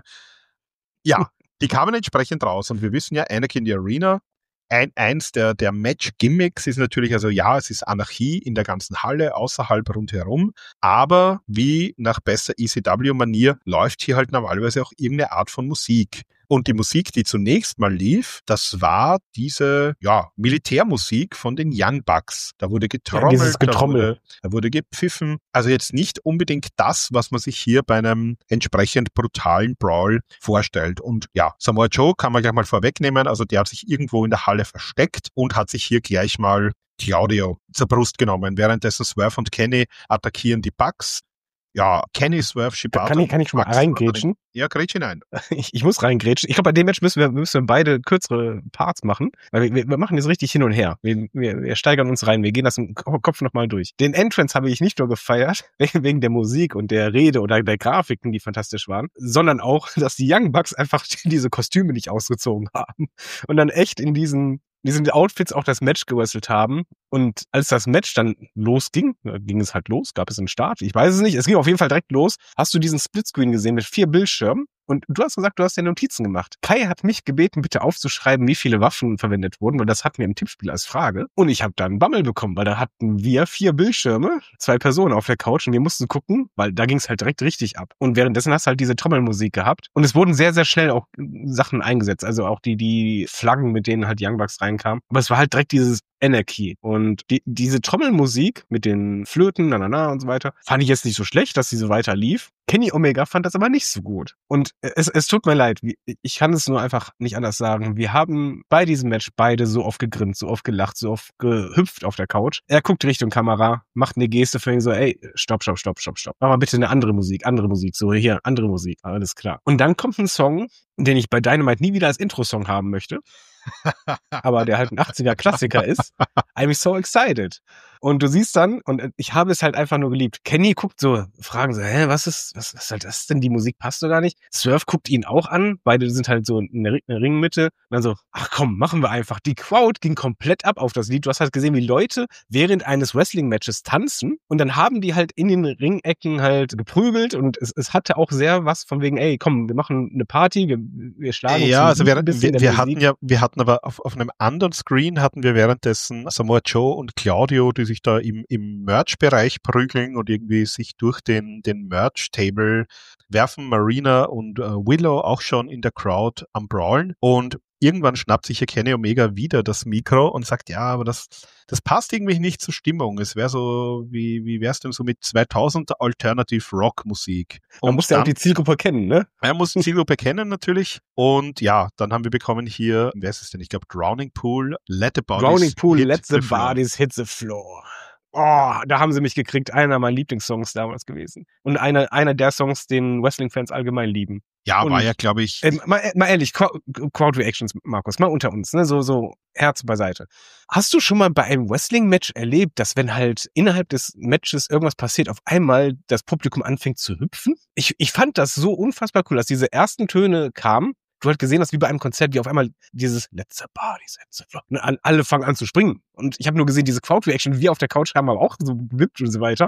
Ja, die kamen entsprechend raus und wir wissen ja, Anarchy in the Arena, ein, eins der, der Match-Gimmicks ist natürlich, also ja, es ist Anarchie in der ganzen Halle, außerhalb, rundherum, aber wie nach besser E C W-Manier läuft hier halt normalerweise auch irgendeine Art von Musik. Und die Musik, die zunächst mal lief, das war diese ja, Militärmusik von den Young Bucks. Da wurde getrommelt, ja, da, wurde, da wurde gepfiffen. Also jetzt nicht unbedingt das, was man sich hier bei einem entsprechend brutalen Brawl vorstellt. Und ja, Samoa Joe kann man gleich mal vorwegnehmen. Also der hat sich irgendwo in der Halle versteckt und hat sich hier gleich mal Claudio zur Brust genommen. Währenddessen Swerve und Kenny attackieren die Bucks. Ja, Kenny, Swerve, Shibata. Kann ich, kann ich schon mal reingrätschen? Ja, grätsch hinein. Ich, ich muss reingrätschen. Ich glaube, bei dem Match müssen wir, müssen wir beide kürzere Parts machen, weil wir, wir machen jetzt richtig hin und her. Wir, wir, wir steigern uns rein. Wir gehen das im Kopf nochmal durch. Den Entrance habe ich nicht nur gefeiert, wegen der Musik und der Rede oder der Grafiken, die fantastisch waren, sondern auch, dass die Young Bucks einfach diese Kostüme nicht ausgezogen haben und dann echt in diesen diesen Outfits auch das Match gewrestelt haben. Und als das Match dann losging, ging es halt los, gab es einen Start, ich weiß es nicht, es ging auf jeden Fall direkt los, hast du diesen Splitscreen gesehen mit vier Bildschirmen. Und du hast gesagt, du hast ja Notizen gemacht. Kai hat mich gebeten, bitte aufzuschreiben, wie viele Waffen verwendet wurden, weil das hatten wir im Tippspiel als Frage. Und ich habe da einen Bammel bekommen, weil da hatten wir vier Bildschirme, zwei Personen auf der Couch und wir mussten gucken, weil da ging es halt direkt richtig ab. Und währenddessen hast du halt diese Trommelmusik gehabt. Und es wurden sehr, sehr schnell auch Sachen eingesetzt. Also auch die, die Flaggen, mit denen halt Young Bucks reinkamen. Aber es war halt direkt dieses Anarchy. Und die, diese Trommelmusik mit den Flöten, na, na, na und so weiter, fand ich jetzt nicht so schlecht, dass sie so weiter lief. Kenny Omega fand das aber nicht so gut. Und es, es tut mir leid, ich kann es nur einfach nicht anders sagen. Wir haben bei diesem Match beide so oft gegrinst, so oft gelacht, so oft gehüpft auf der Couch. Er guckt Richtung Kamera, macht eine Geste für ihn so, ey, stopp, stopp, stopp, stopp, stopp. Mach mal bitte eine andere Musik, andere Musik. So, hier, andere Musik. Alles klar. Und dann kommt ein Song, den ich bei Dynamite nie wieder als Intro-Song haben möchte. aber der halt ein achtziger Klassiker ist. I'm so excited. Und du siehst dann, und ich habe es halt einfach nur geliebt. Kenny guckt so, fragen so, hä, was ist, was, was soll das denn? Die Musik passt doch gar nicht. Swerve guckt ihn auch an. Beide sind halt so in der Ringmitte. Und dann so, ach komm, machen wir einfach. Die Crowd ging komplett ab auf das Lied. Du hast halt gesehen, wie Leute während eines Wrestling-Matches tanzen. Und dann haben die halt in den Ringecken halt geprügelt. Und es, es hatte auch sehr was von wegen, ey, komm, wir machen eine Party, wir, wir schlagen uns ja, also wir, ein bisschen wir, wir hatten ja, wir hatten aber auf, auf einem anderen Screen hatten wir währenddessen Samoa Joe und Claudio, die sich da im, im Merch-Bereich prügeln und irgendwie sich durch den, den Merch-Table werfen. Marina und äh, Willow auch schon in der Crowd am Brawlen. Und irgendwann schnappt sich hier Kenny Omega wieder das Mikro und sagt, ja, aber das, das passt irgendwie nicht zur Stimmung. Es wäre so, wie, wie wär's denn so mit zweitausend Alternative Rock Musik? Man muss ja auch die Zielgruppe kennen, ne? Er muss die Zielgruppe kennen natürlich. Und ja, dann haben wir bekommen hier, wer ist es denn? Ich glaube Drowning Pool, Let the Bodies Drowning Pool, hit Let the, the Bodies hit the floor. Oh, da haben sie mich gekriegt. Einer meiner Lieblingssongs damals gewesen. Und einer, einer der Songs, den Wrestling-Fans allgemein lieben. Ja, Und, war ja, glaube ich. Äh, mal, mal ehrlich, Crowd Reactions, Markus, mal unter uns, ne? So, so Herz beiseite. Hast du schon mal bei einem Wrestling-Match erlebt, dass wenn halt innerhalb des Matches irgendwas passiert, auf einmal das Publikum anfängt zu hüpfen? Ich, ich fand das so unfassbar cool, dass diese ersten Töne kamen. Du hast gesehen, dass wie bei einem Konzert, wie auf einmal dieses Let's the Party, let's the floor, und alle fangen an zu springen. Und ich habe nur gesehen, diese Crowd-Reaction, wir auf der Couch haben aber auch so gewippt und so weiter.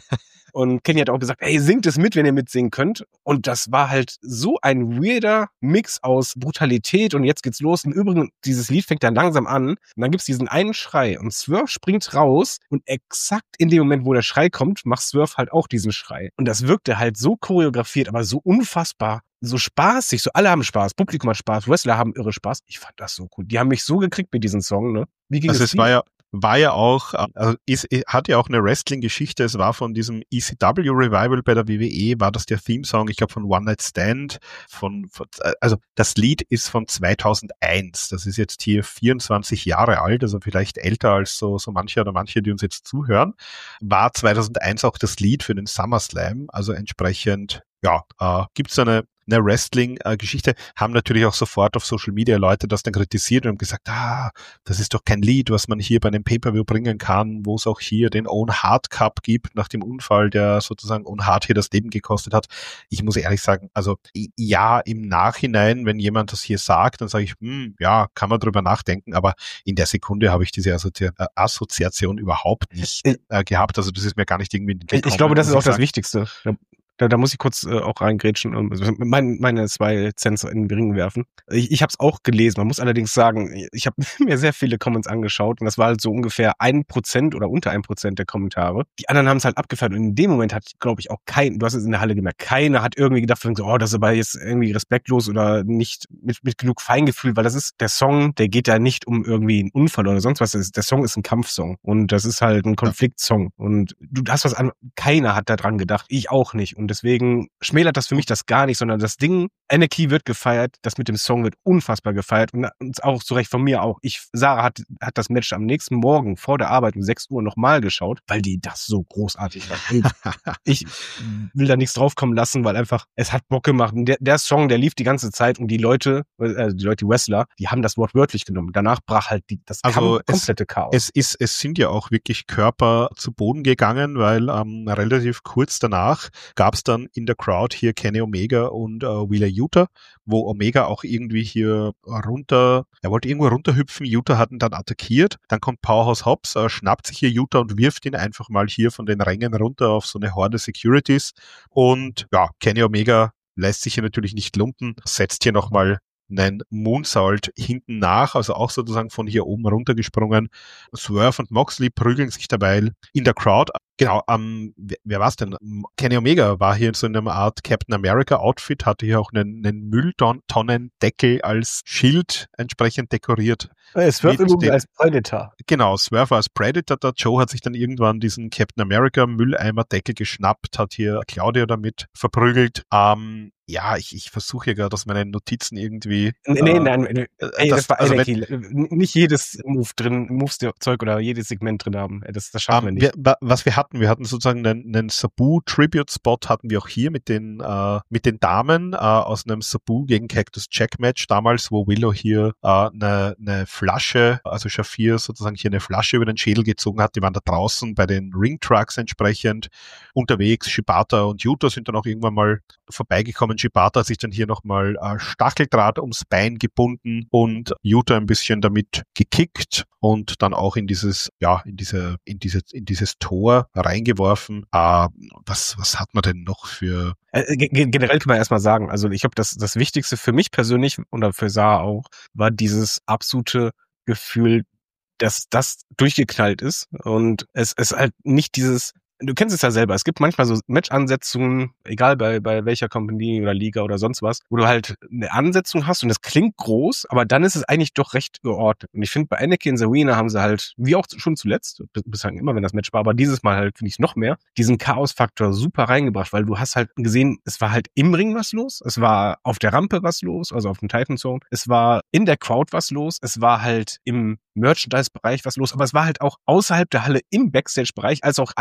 Und Kenny hat auch gesagt, ey, singt es mit, wenn ihr mitsingen könnt. Und das war halt so ein weirder Mix aus Brutalität und jetzt geht's los. Im Übrigen, dieses Lied fängt dann langsam an und dann gibt's diesen einen Schrei und Swerve springt raus und exakt in dem Moment, wo der Schrei kommt, macht Swerve halt auch diesen Schrei. Und das wirkte halt so choreografiert, aber so unfassbar, so spaßig, so alle haben Spaß, Publikum hat Spaß, Wrestler haben irre Spaß. Ich fand das so cool. Die haben mich so gekriegt mit diesem Song, ne? Wie ging also es es war ja War ja auch, also ist, hat ja auch eine Wrestling-Geschichte. Es war von diesem E C W-Revival bei der W W E, war das der Theme-Song, ich glaube von One Night Stand. Von, von, also das Lied ist von zweitausendeins. Das ist jetzt hier vierundzwanzig Jahre alt, also vielleicht älter als so, so manche oder manche, die uns jetzt zuhören. War zweitausendeins auch das Lied für den SummerSlam. Also entsprechend, ja, äh, gibt es eine eine Wrestling-Geschichte, haben natürlich auch sofort auf Social Media Leute das dann kritisiert und haben gesagt, ah, das ist doch kein Lied, was man hier bei einem Pay-Per-View bringen kann, wo es auch hier den Owen Hart Cup gibt, nach dem Unfall, der sozusagen Owen Hart hier das Leben gekostet hat. Ich muss ehrlich sagen, also ja, im Nachhinein, wenn jemand das hier sagt, dann sage ich, hm, ja, kann man drüber nachdenken, aber in der Sekunde habe ich diese Assozi- Assoziation überhaupt nicht äh, gehabt, also das ist mir gar nicht irgendwie in den Ich, ich glaube, das ist auch das Wichtigste. Da, da muss ich kurz äh, auch reingrätschen und mein, meine zwei Cents in den Ring werfen. Ich, ich habe es auch gelesen. Man muss allerdings sagen, ich habe mir sehr viele Comments angeschaut und das war halt so ungefähr ein Prozent oder unter ein Prozent der Kommentare. Die anderen haben es halt abgefeiert und in dem Moment hat, glaube ich, auch kein, du hast es in der Halle gemerkt, keiner hat irgendwie gedacht, oh, das ist aber jetzt irgendwie respektlos oder nicht mit, mit genug Feingefühl, weil das ist der Song, der geht da nicht um irgendwie einen Unfall oder sonst was. Der Song ist ein Kampfsong und das ist halt ein Konfliktsong und du hast was an, keiner hat da dran gedacht, ich auch nicht. Und deswegen schmälert das für mich das gar nicht, sondern das Ding, Anarchy wird gefeiert, das mit dem Song wird unfassbar gefeiert und auch zu Recht von mir auch. Ich, Sarah hat, hat das Match am nächsten Morgen vor der Arbeit um sechs Uhr nochmal geschaut, weil die das so großartig war. Ich will da nichts draufkommen lassen, weil einfach, es hat Bock gemacht. Der, der Song, der lief die ganze Zeit und die Leute, also die Leute, die Wrestler, die haben das wortwörtlich genommen. Danach brach halt die, das also komplette es, Chaos. Es ist, es sind ja auch wirklich Körper zu Boden gegangen, weil ähm, relativ kurz danach gab es dann in der Crowd hier Kenny Omega und äh, Wheeler Yuta, wo Omega auch irgendwie hier runter, er wollte irgendwo runterhüpfen, Yuta hat ihn dann attackiert, dann kommt Powerhouse Hobbs, äh, schnappt sich hier Yuta und wirft ihn einfach mal hier von den Rängen runter auf so eine Horde Securities und ja, Kenny Omega lässt sich hier natürlich nicht lumpen, setzt hier nochmal einen Moonsault hinten nach, also auch sozusagen von hier oben runtergesprungen. Swerve und Moxley prügeln sich dabei in der Crowd. Genau, ähm, wer, wer war's denn? Kenny Omega war hier in so einer Art Captain America Outfit, hatte hier auch einen, einen Mülltonnendeckel als Schild entsprechend dekoriert. Swerve übrigens als Predator. Genau, Swerve als Predator. Der Joe hat sich dann irgendwann diesen Captain America Mülleimer-Deckel geschnappt, hat hier Claudio damit verprügelt. Ähm, ja, ich, ich versuche hier gerade aus meinen Notizen irgendwie. Nee, nee, äh, nein, nee. Ey, das, das war also wenn, nicht jedes Move drin, Moves-Zeug oder jedes Segment drin haben. Das, das schaffen um, wir nicht. Wir, was wir hatten, wir hatten sozusagen einen, einen Sabu-Tribute-Spot hatten wir auch hier mit den, äh, mit den Damen äh, aus einem Sabu gegen Cactus Jack-Match damals, wo Willow hier äh, eine, eine Flasche, also Shafir sozusagen hier eine Flasche über den Schädel gezogen hat. Die waren da draußen bei den Ring-Trucks entsprechend unterwegs. Shibata und Yuta sind dann auch irgendwann mal vorbeigekommen. Shibata hat sich dann hier nochmal äh, Stacheldraht ums Bein gebunden und Yuta ein bisschen damit gekickt und dann auch in dieses, ja, in diese, in diese, in dieses Tor reingeworfen. Äh, was, was hat man denn noch für... Äh, generell kann man erstmal sagen, also ich glaube, das, das Wichtigste für mich persönlich und für Sarah auch, war dieses absolute Gefühl, dass das durchgeknallt ist und es es halt nicht dieses, du kennst es ja selber, es gibt manchmal so Match-Ansetzungen, egal bei bei welcher Company oder Liga oder sonst was, wo du halt eine Ansetzung hast und das klingt groß, aber dann ist es eigentlich doch recht geordnet. Und ich finde, bei Anakin Zarina haben sie halt, wie auch schon zuletzt, bislang immer, wenn das Match war, aber dieses Mal halt, finde ich, noch mehr, diesen Chaos-Faktor super reingebracht, weil du hast halt gesehen, es war halt im Ring was los, es war auf der Rampe was los, also auf dem Titan Zone, es war in der Crowd was los, es war halt im Merchandise-Bereich was los, aber es war halt auch außerhalb der Halle im Backstage-Bereich, als auch Anfang zum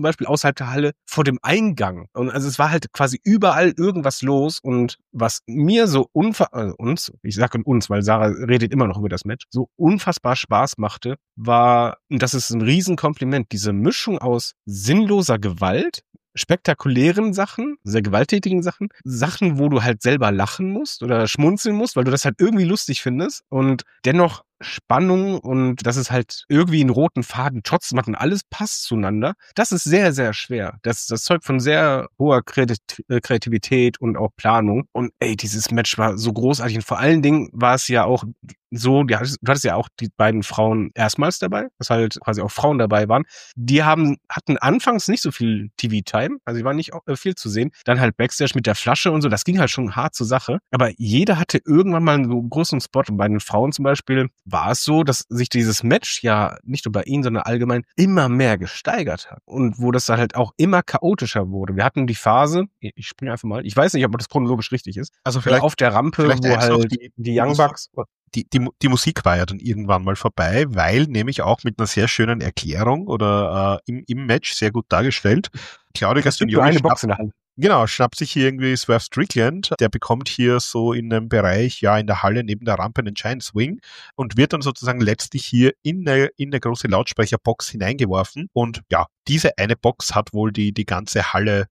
Beispiel außerhalb der Halle vor dem Eingang. Und also es war halt quasi überall irgendwas los. Und was mir so unver... Also uns, ich sage uns, weil Sarah redet immer noch über das Match, so unfassbar Spaß machte, war, und das ist ein Riesenkompliment, diese Mischung aus sinnloser Gewalt, spektakulären Sachen, sehr gewalttätigen Sachen, Sachen, wo du halt selber lachen musst oder schmunzeln musst, weil du das halt irgendwie lustig findest und dennoch Spannung und dass es halt irgendwie einen roten Faden trotzdem hat und alles passt zueinander. Das ist sehr, sehr schwer. Das, das zeugt von sehr hoher Kreativität und auch Planung. Und ey, dieses Match war so großartig und vor allen Dingen war es ja auch so, du hattest, du hattest ja auch die beiden Frauen erstmals dabei, dass halt quasi auch Frauen dabei waren. Die haben, hatten anfangs nicht so viel T V-Time, also die waren nicht viel zu sehen. Dann halt Backstage mit der Flasche und so, das ging halt schon hart zur Sache. Aber jeder hatte irgendwann mal einen so großen Spot. Und bei den Frauen zum Beispiel war es so, dass sich dieses Match ja nicht nur bei ihnen, sondern allgemein immer mehr gesteigert hat. Und wo das dann halt auch immer chaotischer wurde. Wir hatten die Phase, ich springe einfach mal, ich weiß nicht, ob das chronologisch richtig ist, also vielleicht auf der Rampe, wo halt die, die Young Bucks... Die, die, die Musik war ja dann irgendwann mal vorbei, weil nämlich auch mit einer sehr schönen Erklärung oder äh, im, im Match sehr gut dargestellt. Claudio Castagnoli eine Box in der Hand. Genau, schnappt sich hier irgendwie Swerve Strickland, der bekommt hier so in einem Bereich, ja, in der Halle neben der Rampe einen Giant Swing und wird dann sozusagen letztlich hier in eine, in eine große Lautsprecherbox hineingeworfen und ja, diese eine Box hat wohl die, die ganze Halle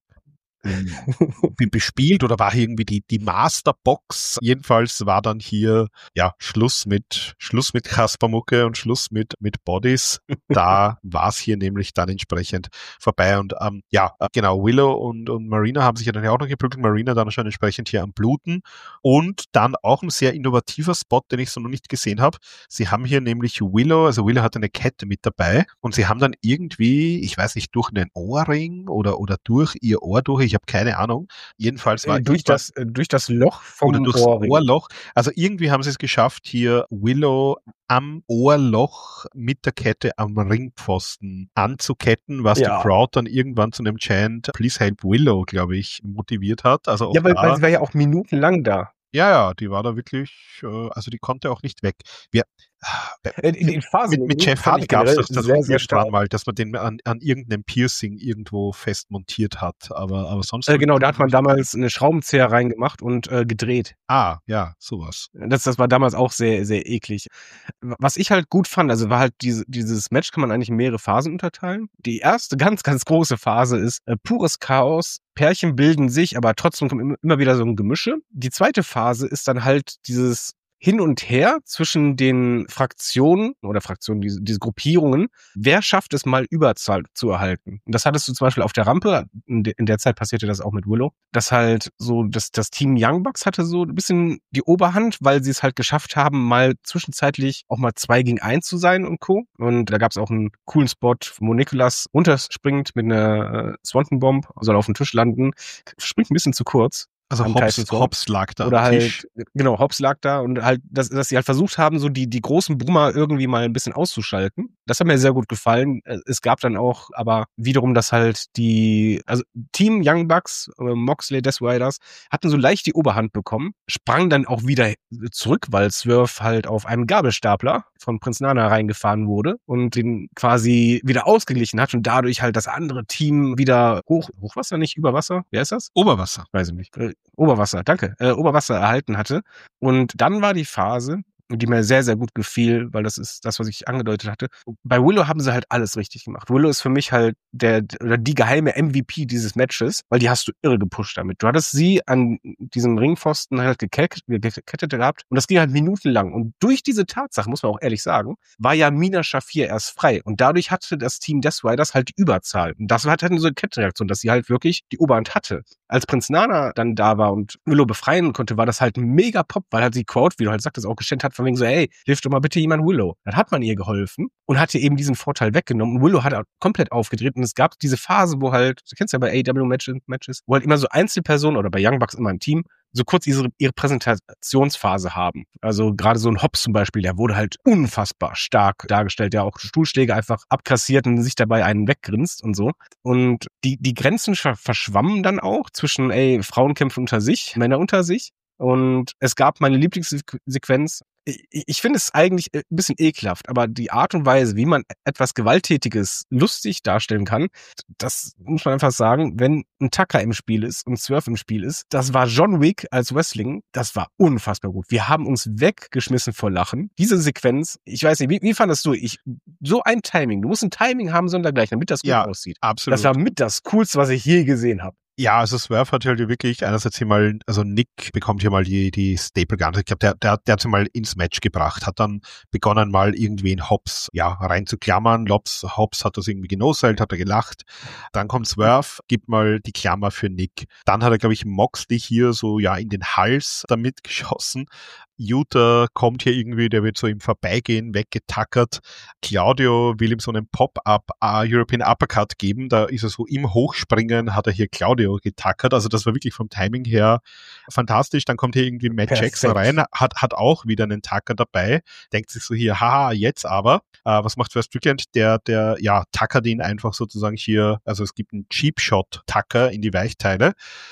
bespielt oder war irgendwie die, die Masterbox. Jedenfalls war dann hier, ja, Schluss mit, Schluss mit Kaspermucke und Schluss mit, mit Bodies. Da war es hier nämlich dann entsprechend vorbei und, ähm, ja, genau, Willow und, und Marina haben sich ja dann ja auch noch geprügelt. Marina dann schon entsprechend hier am Bluten und dann auch ein sehr innovativer Spot, den ich so noch nicht gesehen habe. Sie haben hier nämlich Willow, also Willow hat eine Kette mit dabei und sie haben dann irgendwie, ich weiß nicht, durch einen Ohrring oder, oder durch ihr Ohr durch, ich habe keine Ahnung. Jedenfalls war äh, durch das äh, durch das Loch vom oder durchs Ohrring. Ohrloch. Also irgendwie haben sie es geschafft, hier Willow am Ohrloch mit der Kette am Ringpfosten anzuketten, was Ja. die Crowd dann irgendwann zu einem Chant Please Help Willow, glaube ich, motiviert hat. Also auch Ja, weil, da, weil sie war ja auch minutenlang da. ja, ja, die war da wirklich, äh, also die konnte auch nicht weg. Wir, Äh, in den Phasen mit, mit Jeff fand Hardy ich gab es generell das, das sehr, sehr stark. irgendwann mal, dass man den an, an irgendeinem Piercing irgendwo fest montiert hat, aber, aber sonst... Äh, genau, da hat man damals eine Schraubenzieher reingemacht und äh, gedreht. Ah, ja, sowas. Das, das war damals auch sehr, sehr eklig. Was ich halt gut fand, also war halt diese, dieses Match kann man eigentlich in mehrere Phasen unterteilen. Die erste ganz, ganz große Phase ist äh, pures Chaos. Pärchen bilden sich, aber trotzdem kommt immer wieder so ein Gemische. Die zweite Phase ist dann halt dieses Hin und Her zwischen den Fraktionen oder Fraktionen, diese, diese Gruppierungen. Wer schafft es mal Überzahl zu erhalten? Und das hattest du zum Beispiel auf der Rampe. In, de, in der Zeit passierte das auch mit Willow. Das halt so, das, das Team Young Bucks hatte so ein bisschen die Oberhand, weil sie es halt geschafft haben, mal zwischenzeitlich auch mal zwei gegen eins zu sein und Co. Und da gab es auch einen coolen Spot, wo Nicholas runterspringt mit einer äh, Swanton Bomb, soll auf den Tisch landen, springt ein bisschen zu kurz. Also Hobbs, Hobbs lag da Oder am halt, Tisch. Genau, Hobbs lag da und halt, dass, dass sie halt versucht haben, so die, die großen Brummer irgendwie mal ein bisschen auszuschalten. Das hat mir sehr gut gefallen. Es gab dann auch aber wiederum, dass halt die, also Team Young Bucks, Moxley, Death Riders, hatten so leicht die Oberhand bekommen, sprangen dann auch wieder zurück, weil Swerve halt auf einen Gabelstapler von Prinz Nana reingefahren wurde und den quasi wieder ausgeglichen hat und dadurch halt das andere Team wieder hoch, Hochwasser, nicht über Wasser, wer ist das? Oberwasser. Weiß ich nicht. Oberwasser, danke, äh, Oberwasser erhalten hatte. Und dann war die Phase, die mir sehr, sehr gut gefiel, weil das ist das, was ich angedeutet hatte. Bei Willow haben sie halt alles richtig gemacht. Willow ist für mich halt der oder die geheime M V P dieses Matches, weil die hast du irre gepusht damit. Du hattest sie an diesem Ringpfosten halt gekettet, gekettet gehabt und das ging halt minutenlang. Und durch diese Tatsache, muss man auch ehrlich sagen, war ja Mina Shafir erst frei. Und dadurch hatte das Team Death Riders halt die Überzahl. Und das hat halt so eine Kettenreaktion, dass sie halt wirklich die Oberhand hatte. Als Prinz Nana dann da war und Willow befreien konnte, war das halt ein mega Pop, weil halt die Crowd, wie du halt sagtest, auch geschenkt hat, von wegen so, hey, hilf doch mal bitte jemand Willow. Dann hat man ihr geholfen und hat ihr eben diesen Vorteil weggenommen. Und Willow hat auch komplett aufgedreht und es gab diese Phase, wo halt, du kennst ja bei A E W-Matches, wo halt immer so Einzelpersonen oder bei Young Bucks immer ein Team so kurz ihre, ihre Präsentationsphase haben. Also gerade so ein Hobbs zum Beispiel, der wurde halt unfassbar stark dargestellt, der auch Stuhlschläge einfach abkassiert und sich dabei einen weggrinst und so. Und die, die Grenzen verschwammen dann auch zwischen, ey, Frauen kämpfen unter sich, Männer unter sich. Und es gab meine Lieblingssequenz, ich, ich finde es eigentlich ein bisschen ekelhaft, aber die Art und Weise, wie man etwas Gewalttätiges lustig darstellen kann, das muss man einfach sagen, wenn ein Tucker im Spiel ist und Swerve im Spiel ist, das war John Wick als Wrestling, das war unfassbar gut. Wir haben uns weggeschmissen vor Lachen. Diese Sequenz, ich weiß nicht, wie, wie fandest du, ich, so ein Timing, du musst ein Timing haben, so dergleichen, damit das gut ja, aussieht. Absolut. Das war mit das Coolste, was ich je gesehen habe. Ja, also Swerve hat halt wirklich einerseits hier mal, also Nick bekommt hier mal die, die Staple Guns. Ich glaube, der, der, der hat sie mal ins Match gebracht, hat dann begonnen mal irgendwie in Hobbs, ja, reinzuklammern. Hobbs, Hobbs hat das irgendwie genoselt, hat er gelacht. Dann kommt Swerve, gibt mal die Klammer für Nick. Dann hat er, glaube ich, Moxley hier so, ja, in den Hals damit geschossen. Utah kommt hier irgendwie, der wird so im Vorbeigehen weggetackert. Claudio will ihm so einen Pop-Up uh, European Uppercut geben. Da ist er so im Hochspringen, hat er hier Claudio getackert. Also das war wirklich vom Timing her fantastisch. Dann kommt hier irgendwie Matt Perfekt. Jackson rein, hat, hat auch wieder einen Tacker dabei. Denkt sich so hier, haha, jetzt aber. Uh, was macht First Strickland? Der, der, ja, tackert ihn einfach sozusagen hier. Also es gibt einen Cheap-Shot-Tacker in die Weichteile.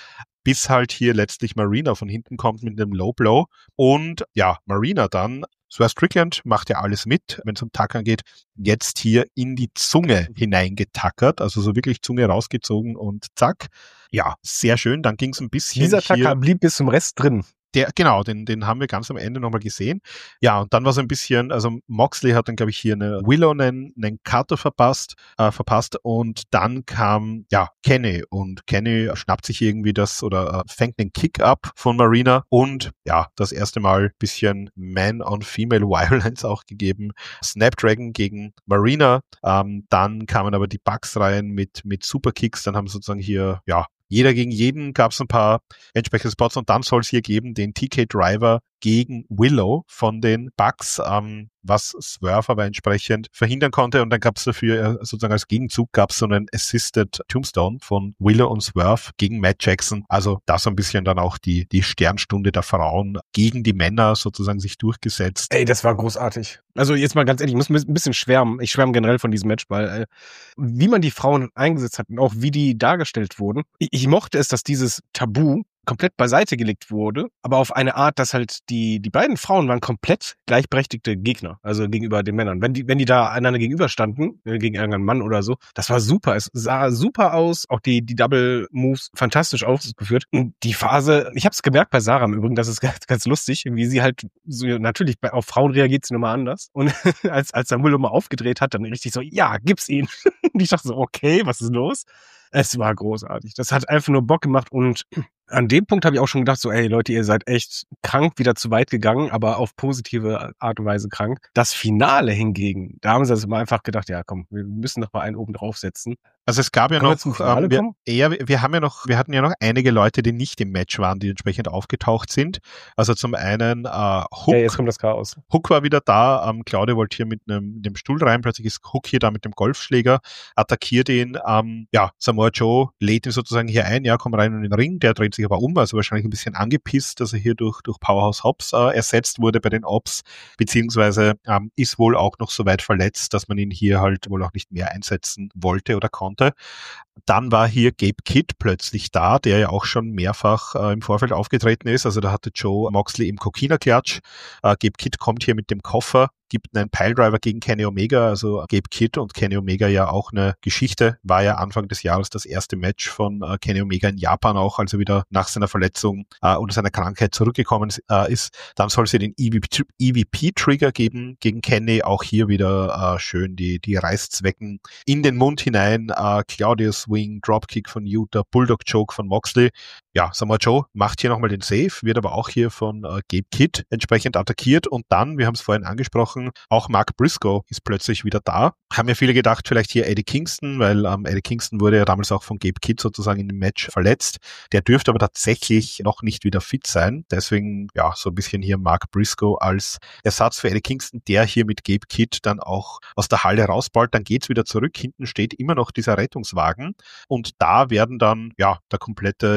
Bis halt hier letztlich Marina von hinten kommt mit einem Low Blow. Und ja, Marina dann, Swerve Strickland macht ja alles mit, wenn es um Tackern geht, jetzt hier in die Zunge hineingetackert, also so wirklich Zunge rausgezogen und zack. Ja, sehr schön. Dann ging es ein bisschen Dieser Tacker hier, blieb bis zum Rest drin. Der, genau, den, den haben wir ganz am Ende nochmal gesehen. Ja, und dann war so ein bisschen, also Moxley hat dann, glaube ich, hier eine Willow einen, einen Cutter verpasst, äh, verpasst und dann kam, ja, Kenny und Kenny schnappt sich irgendwie das oder äh, fängt den Kick ab von Marina und ja, das erste Mal bisschen Man-on-Female Violence auch gegeben. Snapdragon gegen Marina, ähm, dann kamen aber die Bucks rein mit, mit Superkicks, dann haben sozusagen hier, ja, jeder gegen jeden, gab es ein paar entsprechende Spots und dann soll es hier geben den T K Driver gegen Willow von den Bucks, ähm, was Swerve aber entsprechend verhindern konnte und dann gab es dafür äh, sozusagen als Gegenzug gab es so einen Assisted Tombstone von Willow und Swerve gegen Matt Jackson, also da so ein bisschen dann auch die die Sternstunde der Frauen gegen die Männer sozusagen sich durchgesetzt. Ey, das war großartig. Also jetzt mal ganz ehrlich, ich muss ein bisschen schwärmen, ich schwärme generell von diesem Match, weil äh, wie man die Frauen eingesetzt hat und auch wie die dargestellt wurden, ich, ich mochte es, dass dieses Tabu komplett beiseite gelegt wurde, aber auf eine Art, dass halt die die beiden Frauen waren komplett gleichberechtigte Gegner, also gegenüber den Männern. Wenn die wenn die da einander gegenüberstanden, äh, gegen irgendeinen Mann oder so, das war super. Es sah super aus, auch die die Double Moves fantastisch ausgeführt. Und die Phase, ich habe es gemerkt bei Sarah im Übrigen, das ist ganz, ganz lustig, wie sie halt so natürlich bei, auf Frauen reagiert sie nochmal anders. Und als als Samuel mal aufgedreht hat, dann richtig so, ja, gib's ihn. Und ich dachte so, okay, was ist los? Es war großartig. Das hat einfach nur Bock gemacht und an dem Punkt habe ich auch schon gedacht, so, ey Leute, ihr seid echt krank, wieder zu weit gegangen, aber auf positive Art und Weise krank. Das Finale hingegen, da haben sie das immer einfach gedacht, ja komm, wir müssen noch mal einen oben draufsetzen. Also es gab ja Können noch, ähm, wir, eher, wir haben ja noch, wir hatten ja noch einige Leute, die nicht im Match waren, die entsprechend aufgetaucht sind. Also zum einen äh, Hook. Ja, jetzt kommt das Chaos. Hook war wieder da. Ähm, Claudia wollte hier mit einem, mit dem Stuhl rein. Plötzlich ist Hook hier da mit dem Golfschläger, attackiert ihn. Ähm, ja, Samoa Joe lädt ihn sozusagen hier ein. Ja, komm rein in den Ring. Der dreht sich aber um, also wahrscheinlich ein bisschen angepisst, dass er hier durch durch Powerhouse Hobbs äh, ersetzt wurde bei den Ops, beziehungsweise ähm, ist wohl auch noch so weit verletzt, dass man ihn hier halt wohl auch nicht mehr einsetzen wollte oder konnte. Dann war hier Gabe Kidd plötzlich da, der ja auch schon mehrfach äh, im Vorfeld aufgetreten ist. Also da hatte Joe Moxley im Coquina-Klatsch. Äh, Gabe Kidd kommt hier mit dem Koffer, gibt einen Piledriver gegen Kenny Omega. Also Gabe Kidd und Kenny Omega ja auch eine Geschichte. War ja Anfang des Jahres das erste Match von äh, Kenny Omega in Japan auch, als er wieder nach seiner Verletzung äh, oder seiner Krankheit zurückgekommen äh, ist. Dann soll es hier den E V P-Trigger geben gegen Kenny. Auch hier wieder äh, schön die, die Reißzwecken in den Mund hinein. Äh, Claudio Swing, Dropkick von Utah, Bulldog Choke von Moxley. Ja, Samoa Joe macht hier nochmal den Save, wird aber auch hier von äh, Gabe Kidd entsprechend attackiert und dann, wir haben es vorhin angesprochen, auch Mark Briscoe ist plötzlich wieder da. Haben ja viele gedacht, vielleicht hier Eddie Kingston, weil ähm, Eddie Kingston wurde ja damals auch von Gabe Kidd sozusagen in dem Match verletzt. Der dürfte aber tatsächlich noch nicht wieder fit sein. Deswegen, ja, so ein bisschen hier Mark Briscoe als Ersatz für Eddie Kingston, der hier mit Gabe Kidd dann auch aus der Halle rausballt. Dann geht's wieder zurück. Hinten steht immer noch dieser Rettungswagen und da werden dann, ja, der komplette, die kompletten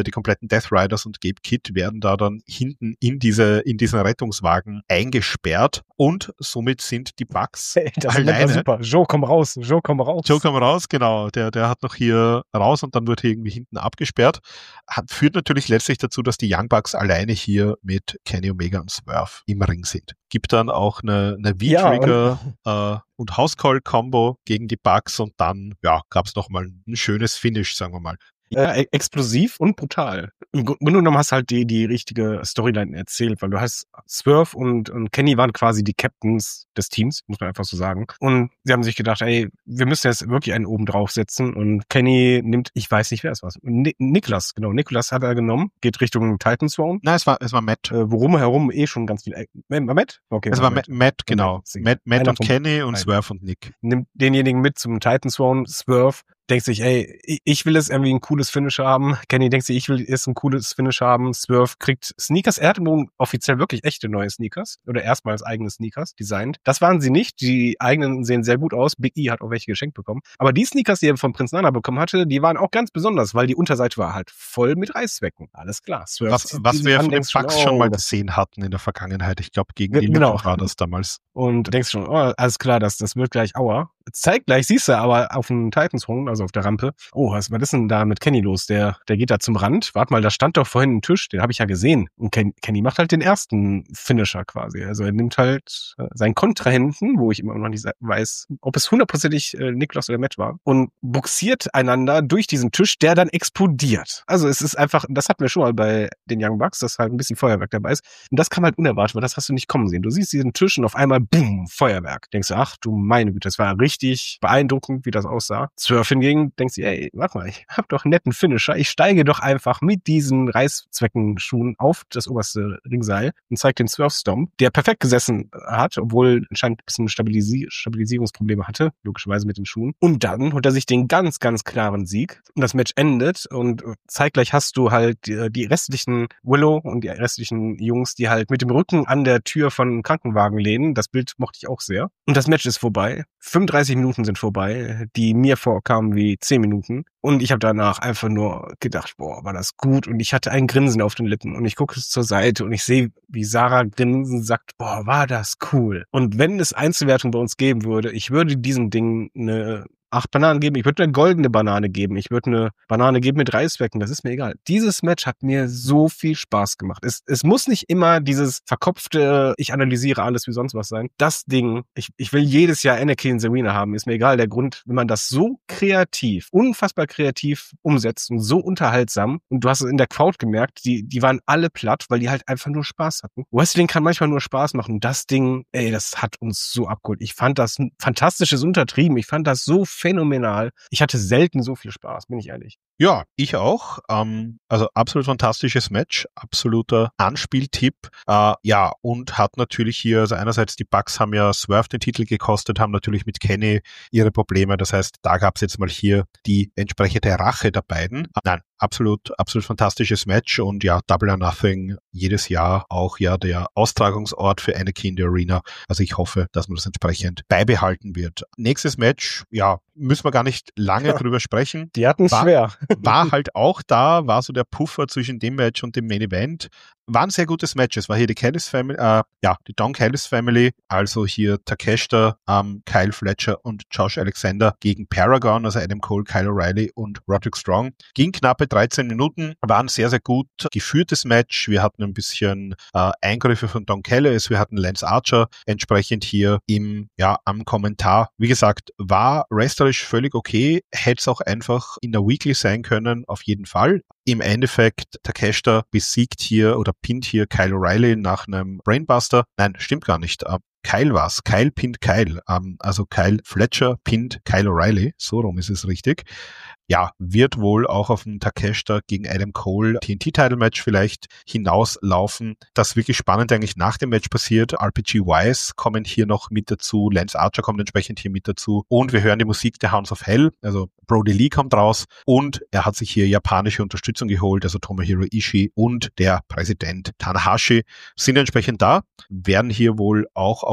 beiden Death Riders und Gabe Kidd werden da dann hinten in diese, in diesen Rettungswagen eingesperrt und somit sind die Bucks Hey, das alleine. ist super. Joe, komm raus. Joe, komm raus. Joe komm raus, genau. Der, der hat noch hier raus und dann wird hier irgendwie hinten abgesperrt. Hat, führt natürlich letztlich dazu, dass die Young Bucks alleine hier mit Kenny Omega und Swerve im Ring sind. Gibt dann auch eine, eine V-Trigger ja, und, äh, und House-Call-Combo gegen die Bucks und dann ja, gab es nochmal ein schönes Finish, sagen wir mal. Ja, e- explosiv und brutal. Im Grunde genommen hast halt die, die richtige Storyline erzählt, weil du hast Swerve und, und Kenny waren quasi die Captains des Teams, muss man einfach so sagen. Und sie haben sich gedacht, ey, wir müssen jetzt wirklich einen oben draufsetzen und Kenny nimmt, ich weiß nicht, wer es war. Ni- Niklas, genau, Niklas hat er genommen, geht Richtung Titan Throne. Nein, es war, es war Matt. Äh, worum herum eh schon ganz viel. Äh, Matt? Okay. Es war Matt, Matt genau. Matt, Matt und Kenny und Nein. Swerve und Nick. Nimmt denjenigen mit zum Titan Throne, Swerve, denkt sich, ey, ich will jetzt irgendwie ein cooles Finish haben. Kenny denkt sich, ich will jetzt ein cooles Finish haben. Swerve kriegt Sneakers. Er hat offiziell wirklich echte neue Sneakers. Oder erstmals eigene Sneakers designt. Das waren sie nicht. Die eigenen sehen sehr gut aus. Big E hat auch welche geschenkt bekommen. Aber die Sneakers, die er von Prinz Nana bekommen hatte, die waren auch ganz besonders, weil die Unterseite war halt voll mit Reißzwecken. Alles klar. Swerve was was wir von den Bucks schon, schon mal gesehen hatten in der Vergangenheit. Ich glaube, gegen die genau. war das damals. Und du denkst schon, oh, alles klar, das, das wird gleich Aua. Zeitgleich siehst du aber auf dem Titans-Rung, also auf der Rampe, oh, was, was ist denn da mit Kenny los? Der, der geht da zum Rand. Warte mal, da stand doch vorhin ein Tisch, den habe ich ja gesehen. Und Ken, Kenny macht halt den ersten Finisher quasi. Also er nimmt halt äh, seinen Kontrahenten, wo ich immer noch nicht weiß, ob es hundertprozentig äh, Niklas oder Matt war, und buxiert einander durch diesen Tisch, der dann explodiert. Also es ist einfach, das hatten wir schon mal bei den Young Bucks, dass halt ein bisschen Feuerwerk dabei ist. Und das kam halt unerwartet, weil das hast du nicht kommen sehen. Du siehst diesen Tisch und auf einmal, boom, Feuerwerk. Denkst du, ach du meine Güte, das war richtig beeindruckend, wie das aussah. Swerve hingegen denkt sie, ey, warte mal, ich hab doch einen netten Finisher. Ich steige doch einfach mit diesen Reißzweckenschuhen auf das oberste Ringseil und zeigt den Swerve Stomp, der perfekt gesessen hat, obwohl anscheinend ein bisschen Stabilisi- Stabilisierungsprobleme hatte, logischerweise mit den Schuhen. Und dann holt er sich den ganz, ganz klaren Sieg. Und das Match endet und zeitgleich hast du halt die, die restlichen Willow und die restlichen Jungs, die halt mit dem Rücken an der Tür von Krankenwagen lehnen. Das Bild mochte ich auch sehr. Und das Match ist vorbei. fünfunddreißig Minuten sind vorbei, die mir vorkamen wie zehn Minuten. Und ich habe danach einfach nur gedacht, boah, war das gut. Und ich hatte ein Grinsen auf den Lippen. Und ich gucke zur Seite und ich sehe, wie Sarah grinsen sagt, boah, war das cool. Und wenn es Einzelwertung bei uns geben würde, ich würde diesem Ding eine acht Bananen geben, ich würde eine goldene Banane geben, ich würde eine Banane geben mit Reißzwecken, das ist mir egal. Dieses Match hat mir so viel Spaß gemacht. Es, es muss nicht immer dieses verkopfte, ich analysiere alles wie sonst was sein. Das Ding, ich, ich will jedes Jahr Anarchy in the Arena haben, ist mir egal. Der Grund, wenn man das so kreativ, unfassbar kreativ umsetzt und so unterhaltsam, und du hast es in der Crowd gemerkt, die, die waren alle platt, weil die halt einfach nur Spaß hatten. Wrestling kann manchmal nur Spaß machen. Das Ding, ey, das hat uns so abgeholt. Ich fand das ein fantastisches Untertrieben. Ich fand das so phänomenal. Ich hatte selten so viel Spaß, bin ich ehrlich. Ja, ich auch. Ähm, also absolut fantastisches Match, absoluter Anspieltipp. Äh, ja, und hat natürlich hier, also einerseits die Bucks haben ja Swerve den Titel gekostet, haben natürlich mit Kenny ihre Probleme. Das heißt, da gab es jetzt mal hier die entsprechende Rache der beiden. Nein, absolut, absolut fantastisches Match und ja, Double or Nothing jedes Jahr auch ja der Austragungsort für Anarchy in the Arena. Also ich hoffe, dass man das entsprechend beibehalten wird. Nächstes Match, ja, müssen wir gar nicht lange ja. drüber sprechen. Die hatten es schwer. War halt auch da, war so der Puffer zwischen dem Match und dem Main Event. War ein sehr gutes Match. Es war hier die Callis Family, äh, ja, die Don Callis Family, also hier Takeshita, ähm, Kyle Fletcher und Josh Alexander gegen Paragon, also Adam Cole, Kyle O'Reilly und Roderick Strong. Ging knappe dreizehn Minuten, war ein sehr, sehr gut geführtes Match. Wir hatten ein bisschen äh, Eingriffe von Don Callis, wir hatten Lance Archer entsprechend hier im, ja, am Kommentar. Wie gesagt, war wrestlerisch völlig okay, hätte es auch einfach in der Weekly sein können, auf jeden Fall. Im Endeffekt, Takeshita besiegt hier oder pinnt hier Kyle O'Reilly nach einem Brainbuster. Nein, stimmt gar nicht. Kyle war's. Kyle pinnt Kyle. Also Kyle Fletcher pinnt Kyle O'Reilly. So rum ist es richtig. Ja, wird wohl auch auf ein Takeshita gegen Adam Cole T N T-Title-Match vielleicht hinauslaufen. Das wirklich spannend eigentlich nach dem Match passiert. R P G Wise kommen hier noch mit dazu. Lance Archer kommt entsprechend hier mit dazu. Und wir hören die Musik der Hounds of Hell. Also Brody Lee kommt raus. Und er hat sich hier japanische Unterstützung geholt. Also Tomohiro Ishii und der Präsident Tanahashi sind entsprechend da. Werden hier wohl auch auf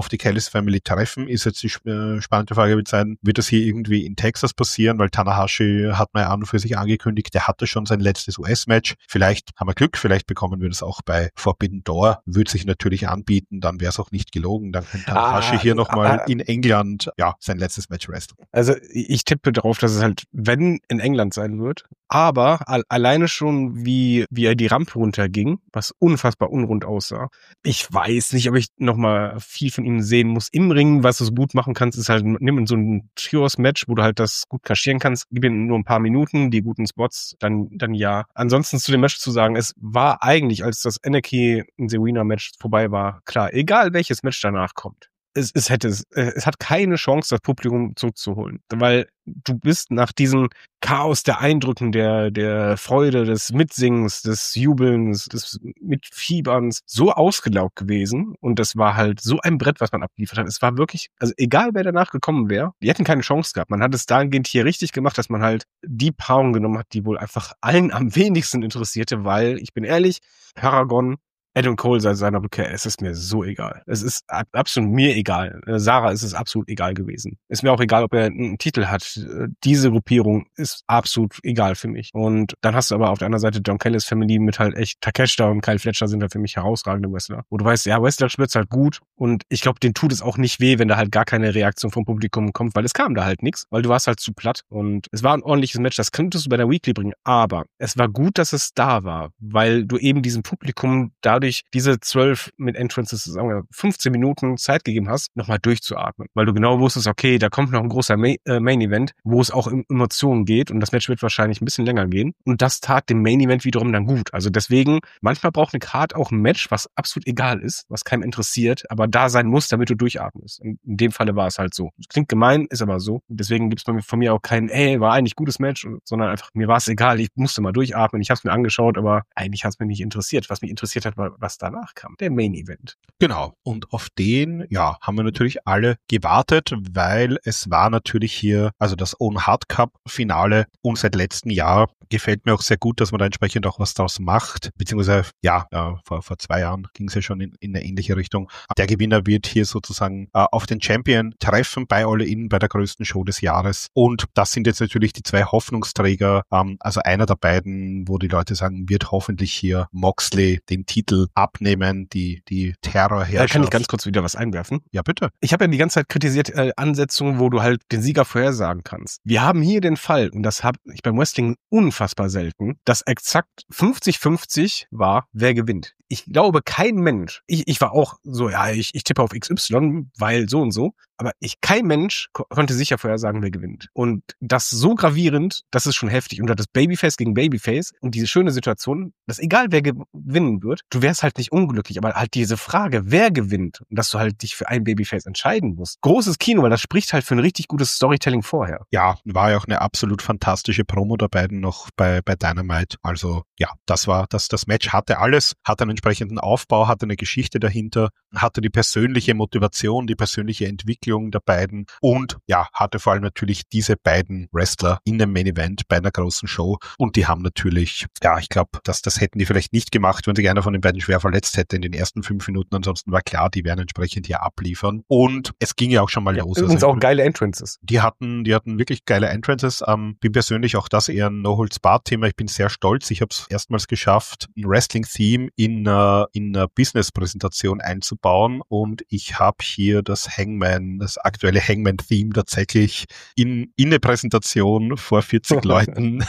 auf die Callis Family treffen. Ist jetzt die äh, spannende Frage wird sein, wird das hier irgendwie in Texas passieren, weil Tanahashi hat man ja an und für sich angekündigt, der hatte schon sein letztes U S-Match. Vielleicht haben wir Glück, vielleicht bekommen wir das auch bei Forbidden Door. Würde sich natürlich anbieten, dann wäre es auch nicht gelogen. Dann könnte Tanahashi ah, hier nochmal ah, in England ja sein letztes Match wresteln. Also ich tippe darauf, dass es halt, wenn in England sein wird, aber al- alleine schon, wie, wie er die Rampe runterging, was unfassbar unrund aussah. Ich weiß nicht, ob ich nochmal viel von ihm sehen muss im Ring. Was du so gut machen kannst, ist halt, nimm so ein Trios-Match, wo du halt das gut kaschieren kannst, gib ihm nur ein paar Minuten, die guten Spots, dann, dann ja. Ansonsten zu dem Match zu sagen, es war eigentlich, als das Anarchy in Serena-Match vorbei war, klar, egal welches Match danach kommt. Es, es hätte, es hat keine Chance, das Publikum zurückzuholen, weil du bist nach diesem Chaos der Eindrücken, der, der Freude, des Mitsingens, des Jubelns, des Mitfieberns so ausgelaugt gewesen und das war halt so ein Brett, was man abliefert hat. Es war wirklich, also egal wer danach gekommen wäre, die hätten keine Chance gehabt. Man hat es dahingehend hier richtig gemacht, dass man halt die Paarung genommen hat, die wohl einfach allen am wenigsten interessierte, weil, ich bin ehrlich, Paragon, Adam Cole seit seiner Rückkehr, es ist mir so egal. Es ist absolut mir egal. Sarah ist es absolut egal gewesen. Ist mir auch egal, ob er einen Titel hat. Diese Gruppierung ist absolut egal für mich. Und dann hast du aber auf der anderen Seite Don Callis Family mit halt echt Takeshita und Kyle Fletcher sind halt für mich herausragende Wrestler. Wo du weißt, ja, Wrestler spielt's halt gut und ich glaube, denen tut es auch nicht weh, wenn da halt gar keine Reaktion vom Publikum kommt, weil es kam da halt nichts, weil du warst halt zu platt und es war ein ordentliches Match, das könntest du bei der Weekly bringen, aber es war gut, dass es da war, weil du eben diesem Publikum dadurch diese zwölf mit Entrances, sagen wir fünfzehn Minuten Zeit gegeben hast, nochmal durchzuatmen. Weil du genau wusstest, okay, da kommt noch ein großer Main, äh, Main Event, wo es auch um Emotionen geht und das Match wird wahrscheinlich ein bisschen länger gehen. Und das tat dem Main Event wiederum dann gut. Also deswegen, manchmal braucht eine Card auch ein Match, was absolut egal ist, was keinem interessiert, aber da sein muss, damit du durchatmest. Und in dem Falle war es halt so. Das klingt gemein, ist aber so. Und deswegen gibt es von mir auch kein, ey, war eigentlich gutes Match, sondern einfach, mir war es egal, ich musste mal durchatmen, ich habe es mir angeschaut, aber eigentlich hat es mich nicht interessiert. Was mich interessiert hat, war, was danach kam, der Main Event. Genau. Und auf den, ja, haben wir natürlich alle gewartet, weil es war natürlich hier, also das Owen Hart Cup Finale und seit letztem Jahr gefällt mir auch sehr gut, dass man da entsprechend auch was draus macht, beziehungsweise, ja, äh, vor, vor zwei Jahren ging es ja schon in, in eine ähnliche Richtung. Der Gewinner wird hier sozusagen äh, auf den Champion treffen bei All In, bei der größten Show des Jahres. Und das sind jetzt natürlich die zwei Hoffnungsträger, ähm, also einer der beiden, wo die Leute sagen, wird hoffentlich hier Moxley den Titel abnehmen, die, die Terrorherrschaft. Da kann ich ganz kurz wieder was einwerfen? Ja, bitte. Ich habe ja die ganze Zeit kritisiert äh, Ansetzungen, wo du halt den Sieger vorhersagen kannst. Wir haben hier den Fall, und das habe ich beim Wrestling unfassbar selten, dass exakt fünfzig fünfzig war, wer gewinnt. Ich glaube, kein Mensch, ich, ich war auch so, ja, ich, ich tippe auf X Y, weil so und so, aber ich, kein Mensch ko- konnte sicher vorhersagen, wer gewinnt. Und das so gravierend, das ist schon heftig. Und das Babyface gegen Babyface und diese schöne Situation, dass egal wer gewinnen wird, du wärst halt nicht unglücklich, aber halt diese Frage, wer gewinnt und dass du halt dich für ein Babyface entscheiden musst. Großes Kino, weil das spricht halt für ein richtig gutes Storytelling vorher. Ja, war ja auch eine absolut fantastische Promo der beiden noch bei, bei Dynamite. Also ja, das war, das, das Match hatte alles, hatte einen entsprechenden Aufbau, hatte eine Geschichte dahinter, hatte die persönliche Motivation, die persönliche Entwicklung der beiden und ja, hatte vor allem natürlich diese beiden Wrestler in dem Main Event bei einer großen Show und die haben natürlich, ja, ich glaube, das, das hätten die vielleicht nicht gemacht, wenn sich einer von den beiden schwer verletzt hätte in den ersten fünf Minuten, ansonsten war klar, die werden entsprechend hier abliefern und es ging ja auch schon mal ja, los. Übrigens also, auch geile Entrances. Die hatten, die hatten wirklich geile Entrances, ähm, bin persönlich auch das eher ein No-Holds-Barred-Thema, ich bin sehr stolz, ich habe es erstmals geschafft, ein Wrestling-Theme in, uh, in einer Business-Präsentation einzubauen und ich habe hier das Hangman, das aktuelle Hangman-Theme tatsächlich in, in eine Präsentation vor vierzig Leuten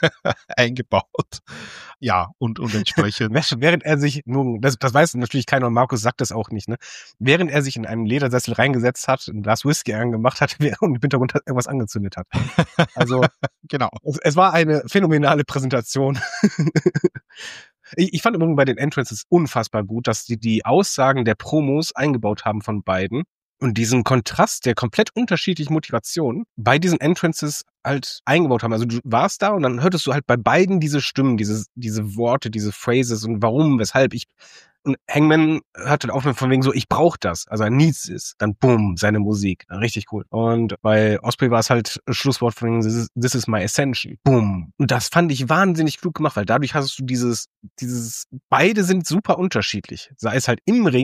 eingebaut. Ja, und, und entsprechend. Während er sich, nun, das, das weiß natürlich keiner und Markus sagt das auch nicht, ne? Während er sich in einem Ledersessel reingesetzt hat, ein Glas Whisky angemacht hat und im Hintergrund irgendwas angezündet hat. Also, genau. Es, es war eine phänomenale Präsentation. Ich, ich fand übrigens bei den Entrances unfassbar gut, dass die die Aussagen der Promos eingebaut haben von beiden und diesen Kontrast der komplett unterschiedlichen Motivationen bei diesen Entrances halt eingebaut haben. Also du warst da und dann hörtest du halt bei beiden diese Stimmen, diese, diese Worte, diese Phrases und warum, weshalb ich. Und Hangman hört dann auf von wegen so, ich brauche das. Also er needs es. Dann boom, seine Musik. Richtig cool. Und bei Osprey war es halt Schlusswort von wegen, this is, this is my ascension. Boom. Und das fand ich wahnsinnig klug gemacht, weil dadurch hast du dieses, dieses, beide sind super unterschiedlich. Sei es halt im Ring,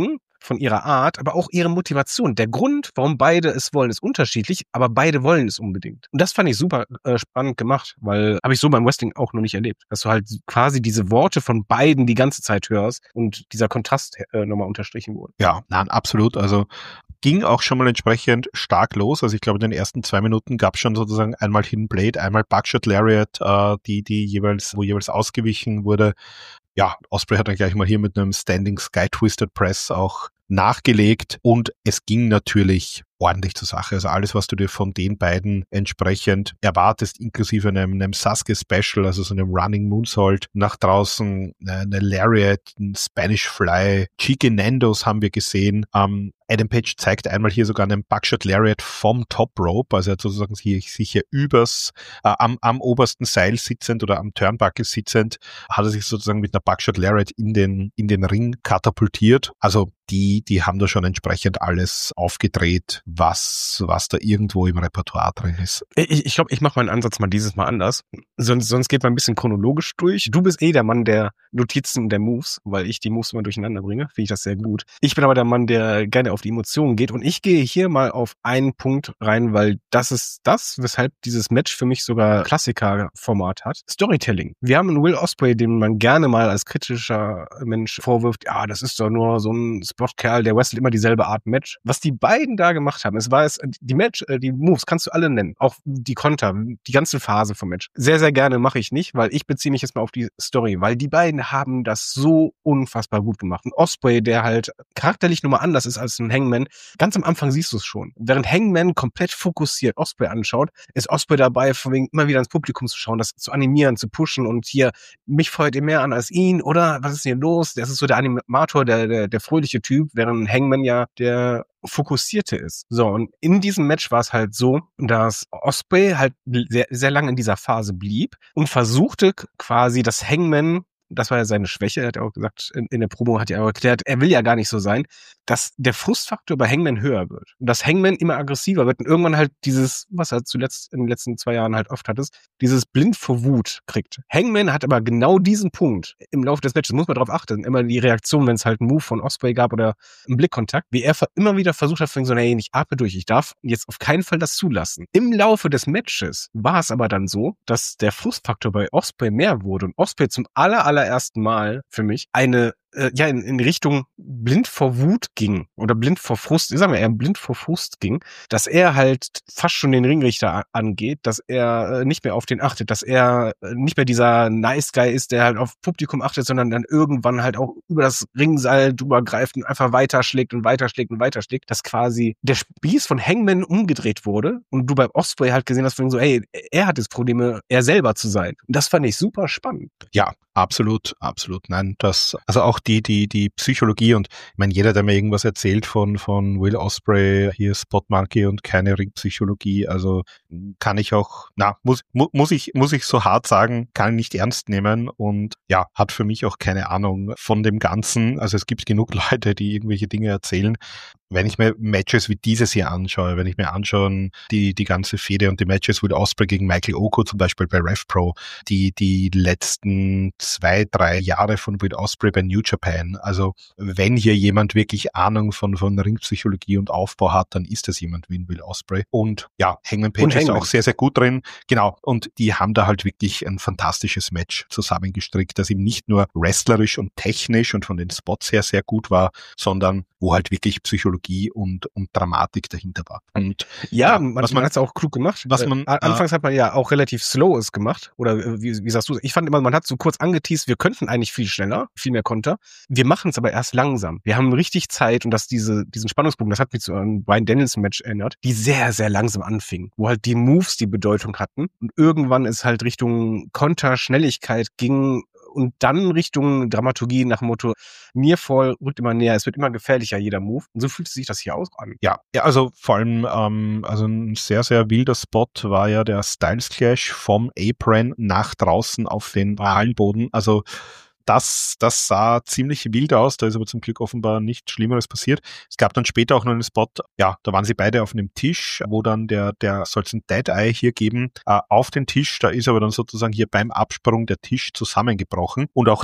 von ihrer Art, aber auch ihre Motivation. Der Grund, warum beide es wollen, ist unterschiedlich, aber beide wollen es unbedingt. Und das fand ich super äh, spannend gemacht, weil habe ich so beim Wrestling auch noch nicht erlebt, dass du halt quasi diese Worte von beiden die ganze Zeit hörst und dieser Kontrast äh, nochmal unterstrichen wurde. Ja, nein, absolut. Also ging auch schon mal entsprechend stark los. Also ich glaube, in den ersten zwei Minuten gab es schon sozusagen einmal Hidden Blade, einmal Buckshot Lariat, äh, die, die jeweils, wo jeweils ausgewichen wurde. Ja, Ospreay hat dann gleich mal hier mit einem Standing Sky Twisted Press auch nachgelegt und es ging natürlich ordentlich zur Sache. Also alles, was du dir von den beiden entsprechend erwartest, inklusive einem, einem Sasuke Special, also so einem Running Moonsault nach draußen, eine Lariat, ein Spanish Fly, Chicken Nandos haben wir gesehen. Ähm, Adam Page zeigt einmal hier sogar einen Buckshot Lariat vom Top Rope, also er hat sozusagen hier, sich hier übers, äh, am, am obersten Seil sitzend oder am Turnbuckle sitzend, hat er sich sozusagen mit einer Buckshot Lariat in den, in den Ring katapultiert. Also die, die haben da schon entsprechend alles aufgedreht, was, was da irgendwo im Repertoire drin ist. Ich, ich glaube, ich mache meinen Ansatz mal dieses Mal anders. Sonst, sonst geht man ein bisschen chronologisch durch. Du bist eh der Mann der Notizen und der Moves, weil ich die Moves immer durcheinander bringe. Finde ich das sehr gut. Ich bin aber der Mann, der gerne auf die Emotionen geht und ich gehe hier mal auf einen Punkt rein, weil das ist das, weshalb dieses Match für mich sogar Klassiker-Format hat. Storytelling. Wir haben einen Will Ospreay, den man gerne mal als kritischer Mensch vorwirft, ja, das ist doch nur so ein Spotkerl, der wrestelt immer dieselbe Art Match. Was die beiden da gemacht haben, es war es, die Match, die Moves kannst du alle nennen, auch die Konter, die ganze Phase vom Match. Sehr, sehr gerne mache ich nicht, weil ich beziehe mich jetzt mal auf die Story, weil die beiden haben das so unfassbar gut gemacht. Ein Ospreay, der halt charakterlich nochmal anders ist als ein Hangman, ganz am Anfang siehst du es schon. Während Hangman komplett fokussiert Ospreay anschaut, ist Ospreay dabei, von wegen immer wieder ins Publikum zu schauen, das zu animieren, zu pushen und hier, mich feuert ihr mehr an als ihn, oder? Was ist denn hier los? Das ist so der Animator, der, der, der fröhliche Typ, während Hangman ja der Fokussierte ist. So, und in diesem Match war es halt so, dass Ospreay halt sehr, sehr lange in dieser Phase blieb und versuchte quasi das Hangman, das war ja seine Schwäche, er hat ja auch gesagt, in, in der Promo hat er auch erklärt, er will ja gar nicht so sein, dass der Frustfaktor bei Hangman höher wird. Und dass Hangman immer aggressiver wird und irgendwann halt dieses, was er zuletzt in den letzten zwei Jahren halt oft hattest, dieses blind vor Wut kriegt. Hangman hat aber genau diesen Punkt im Laufe des Matches, muss man darauf achten, immer die Reaktion, wenn es halt einen Move von Ospreay gab oder einen Blickkontakt, wie er immer wieder versucht hat, so, hey, ich atme durch, ich darf jetzt auf keinen Fall das zulassen. Im Laufe des Matches war es aber dann so, dass der Frustfaktor bei Ospreay mehr wurde und Ospreay zum aller, allerersten Mal für mich eine ja, in, in Richtung blind vor Wut ging oder blind vor Frust, sagen wir eher blind vor Frust ging, dass er halt fast schon den Ringrichter angeht, dass er nicht mehr auf den achtet, dass er nicht mehr dieser Nice Guy ist, der halt auf Publikum achtet, sondern dann irgendwann halt auch über das Ringseil drüber greift und einfach weiterschlägt und weiterschlägt und weiterschlägt, dass quasi der Spieß von Hangman umgedreht wurde und du bei Ospreay halt gesehen hast, so, ey, er hat jetzt Probleme, er selber zu sein. Und das fand ich super spannend. Ja, absolut, absolut. Nein, das, also auch die, die, die Psychologie und ich meine, jeder, der mir irgendwas erzählt von, von Will Ospreay, hier Spot Monkey und keine Ringpsychologie, also kann ich auch, na, muss, mu, muss ich, muss ich so hart sagen, kann ich nicht ernst nehmen und ja, hat für mich auch keine Ahnung von dem Ganzen. Also es gibt genug Leute, die irgendwelche Dinge erzählen. Wenn ich mir Matches wie dieses hier anschaue, wenn ich mir anschaue, die, die ganze Fehde und die Matches Will Ospreay gegen Michael Oko zum Beispiel bei RevPro, die, die letzten zwei, drei Jahre von Will Ospreay bei New Japan. Also, wenn hier jemand wirklich Ahnung von, von Ringpsychologie und Aufbau hat, dann ist das jemand wie Will Ospreay. Und ja, Hangman Page ist auch sehr, sehr gut drin. Genau. Und die haben da halt wirklich ein fantastisches Match zusammengestrickt, das eben nicht nur wrestlerisch und technisch und von den Spots her sehr gut war, sondern wo halt wirklich Psychologie und, und Dramatik dahinter war. Und ja, ja man, man hat es auch klug gemacht. Was man, äh, anfangs äh, hat man ja auch relativ slow es gemacht. Oder wie, wie sagst du? Ich fand immer, man hat so kurz angeteased, wir könnten eigentlich viel schneller, viel mehr Konter. Wir machen es aber erst langsam. Wir haben richtig Zeit und dass diese, diesen Spannungsbogen, das hat mich zu einem Bryan Danielson Match erinnert, die sehr, sehr langsam anfing, wo halt die Moves die Bedeutung hatten und irgendwann ist halt Richtung Konter, Schnelligkeit ging und dann Richtung Dramaturgie nach dem Motto, Nearfall rückt immer näher, es wird immer gefährlicher, jeder Move. Und so fühlt sich das hier auch an. Ja, ja, also vor allem, ähm, also ein sehr, sehr wilder Spot war ja der Styles Clash vom Apron nach draußen auf den Hallenboden. Also Das, das sah ziemlich wild aus, da ist aber zum Glück offenbar nichts Schlimmeres passiert. Es gab dann später auch noch einen Spot, ja, da waren sie beide auf einem Tisch, wo dann der, der soll es ein Dead Eye hier geben, äh, auf den Tisch, da ist aber dann sozusagen hier beim Absprung der Tisch zusammengebrochen und auch da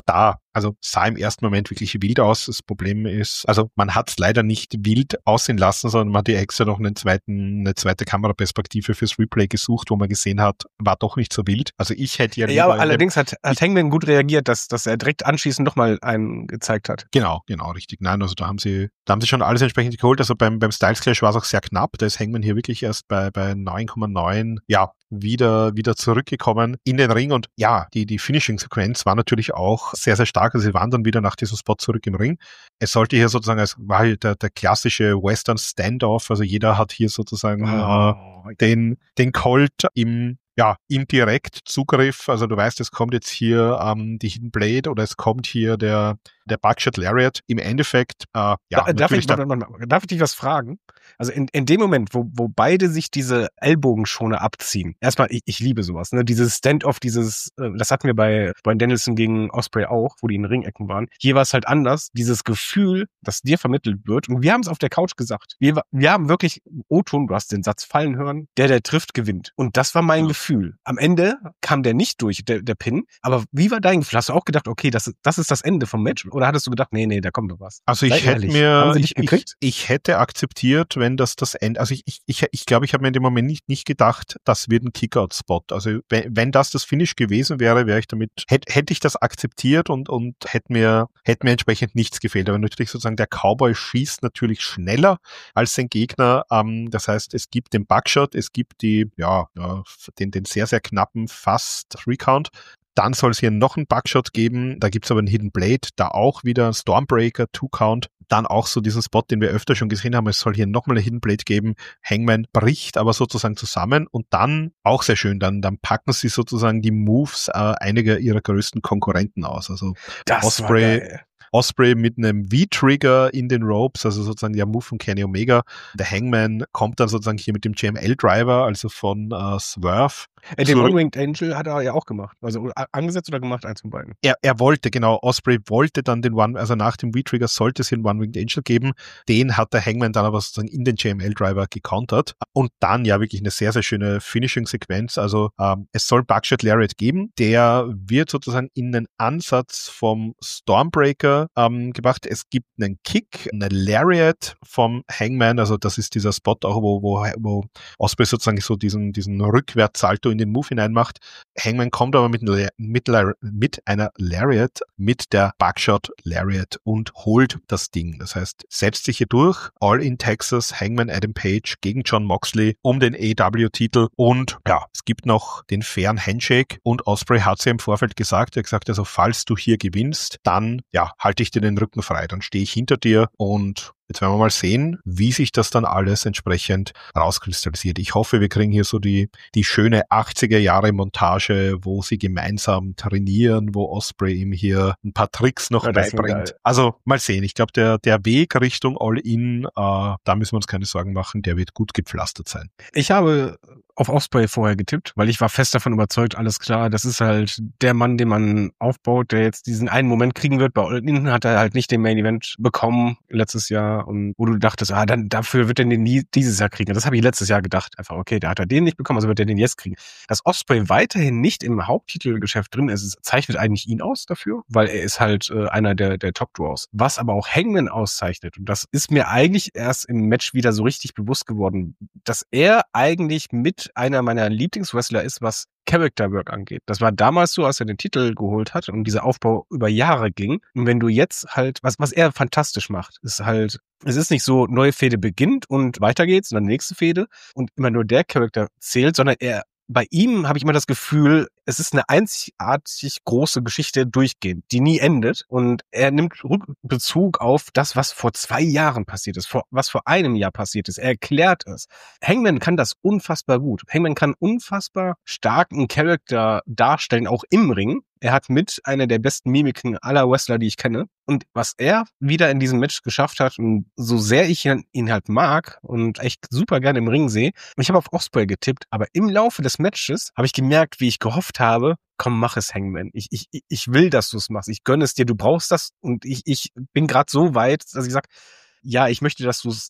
also sah im ersten Moment wirklich wild aus. Das Problem ist, also man hat es leider nicht wild aussehen lassen, sondern man hat die extra noch einen zweiten, eine zweite Kameraperspektive fürs Replay gesucht, wo man gesehen hat, war doch nicht so wild. Also ich hätte ja Ja, aber allerdings hat, hat Hangman gut reagiert, dass, dass er direkt anschließend nochmal einen gezeigt hat. Genau, genau, richtig. Nein, also da haben sie, da haben sie schon alles entsprechend geholt. Also beim, beim Styles Clash war es auch sehr knapp. Da ist Hangman hier wirklich erst bei, bei neun Komma neun, ja, wieder, wieder zurückgekommen in den Ring. Und ja, die, die Finishing-Sequenz war natürlich auch sehr, sehr stark. Also sie waren dann wieder nach diesem Spot zurück im Ring. Es sollte hier sozusagen, es war hier der, der klassische Western Standoff. Also jeder hat hier sozusagen oh. äh, den, den Colt im, ja, im Direktzugriff. Also du weißt, es kommt jetzt hier ähm, die Hidden Blade oder es kommt hier der, der Buckshot Lariat. Im Endeffekt, äh, ja. Da, darf, ich, da, darf ich dich was fragen? Also in, in dem Moment, wo, wo beide sich diese Ellbogenschoner abziehen, erstmal, ich, ich liebe sowas, ne? Dieses Stand-off, dieses, äh, das hatten wir bei Bryan Danielson gegen Ospreay auch, wo die in Ringecken waren. Hier war es halt anders, dieses Gefühl, das dir vermittelt wird. Und wir haben es auf der Couch gesagt. Wir, wir haben wirklich, O-Ton, du hast den Satz fallen hören, der, der trifft, gewinnt. Und das war mein ja. Gefühl. Am Ende kam der nicht durch, der, der Pin. Aber wie war dein Gefühl? Hast du auch gedacht, okay, das, das ist das Ende vom Match? Oder hattest du gedacht, nee, nee, da kommt noch was? Also ich Sei hätte ehrlich. mir, haben sie nicht gekriegt? Ich, ich hätte akzeptiert, wenn das das Ende, also ich ich ich, ich glaube, ich habe mir in dem Moment nicht nicht gedacht, das wird ein Kickout-Spot. Also wenn, wenn das das Finish gewesen wäre, wäre ich damit, hätte hätte ich das akzeptiert und und hätte mir hätte mir entsprechend nichts gefehlt. Aber natürlich sozusagen der Cowboy schießt natürlich schneller als sein Gegner. Ähm, das heißt, es gibt den Buckshot, es gibt die ja, ja den den sehr sehr knappen Fast Three Count. Dann soll es hier noch einen Buckshot geben. Da gibt's aber einen Hidden Blade, da auch wieder Stormbreaker, Two Count. Dann auch so diesen Spot, den wir öfter schon gesehen haben. Es soll hier nochmal einen Hidden Blade geben. Hangman bricht aber sozusagen zusammen und dann, auch sehr schön, dann, dann packen sie sozusagen die Moves äh, einiger ihrer größten Konkurrenten aus. Also das Ospreay, Ospreay mit einem V-Trigger in den Ropes, also sozusagen der Move von Kenny Omega. Der Hangman kommt dann sozusagen hier mit dem J M L-Driver, also von äh, Swerve. Äh, den One-Winged Angel hat er ja auch gemacht. Also angesetzt oder gemacht, eins von beiden. Er, er wollte, genau, Ospreay wollte dann den One, also nach dem V-Trigger sollte es hier einen One-Winged Angel geben. Den hat der Hangman dann aber sozusagen in den J M L-Driver gecountert. Und dann ja wirklich eine sehr, sehr schöne Finishing-Sequenz. Also ähm, es soll Buckshot Lariat geben. Der wird sozusagen in den Ansatz vom Stormbreaker ähm, gebracht. Es gibt einen Kick, eine Lariat vom Hangman. Also das ist dieser Spot auch, wo, wo, wo Ospreay sozusagen so diesen, diesen Rückwärtssalto in den Move hineinmacht. Hangman kommt aber mit, mit, mit einer Lariat, mit der Buckshot Lariat und holt das Ding. Das heißt, setzt sich hier durch, All in Texas, Hangman Adam Page gegen Jon Moxley um den A E W-Titel und ja, es gibt noch den fairen Handshake und Ospreay hat ja im Vorfeld gesagt, er hat gesagt, also falls du hier gewinnst, dann ja, halte ich dir den Rücken frei, dann stehe ich hinter dir und jetzt werden wir mal sehen, wie sich das dann alles entsprechend rauskristallisiert. Ich hoffe, wir kriegen hier so die die schöne achtziger Jahre Montage, wo sie gemeinsam trainieren, wo Ospreay ihm hier ein paar Tricks noch ja, beibringt. Also mal sehen. Ich glaube, der der Weg Richtung All-In, äh, da müssen wir uns keine Sorgen machen, der wird gut gepflastert sein. Ich habe auf Ospreay vorher getippt, weil ich war fest davon überzeugt, alles klar, das ist halt der Mann, den man aufbaut, der jetzt diesen einen Moment kriegen wird. Bei All-In hat er halt nicht den Main Event bekommen letztes Jahr und wo du dachtest, ah, dann dafür wird er den nie dieses Jahr kriegen. Das habe ich letztes Jahr gedacht. Einfach, okay, da hat er den nicht bekommen, also wird er den jetzt kriegen. Dass Ospreay weiterhin nicht im Haupttitelgeschäft drin ist, zeichnet eigentlich ihn aus dafür, weil er ist halt äh, einer der der Top-Draws. Was aber auch Hangman auszeichnet, und das ist mir eigentlich erst im Match wieder so richtig bewusst geworden, dass er eigentlich mit einer meiner Lieblingswrestler ist, was Character Work angeht. Das war damals so, als er den Titel geholt hat und dieser Aufbau über Jahre ging. Und wenn du jetzt halt, was was er fantastisch macht, ist halt, es ist nicht so, neue Fehde beginnt und weiter geht's und dann nächste Fehde und immer nur der Charakter zählt, sondern er bei ihm habe ich immer das Gefühl, es ist eine einzigartig große Geschichte durchgehend, die nie endet. Und er nimmt Rückbezug auf das, was vor zwei Jahren passiert ist, vor, was vor einem Jahr passiert ist. Er erklärt es. Hangman kann das unfassbar gut. Hangman kann unfassbar starken Charakter darstellen, auch im Ring. Er hat mit einer der besten Mimiken aller Wrestler, die ich kenne. Und was er wieder in diesem Match geschafft hat, und so sehr ich ihn halt mag und echt super gerne im Ring sehe, und ich habe auf Ospreay getippt, aber im Laufe des Matches habe ich gemerkt, wie ich gehofft habe, komm, mach es, Hangman. Ich ich ich will, dass du es machst. Ich gönne es dir, du brauchst das. Und ich ich bin gerade so weit, dass ich sage, ja, ich möchte, dass du es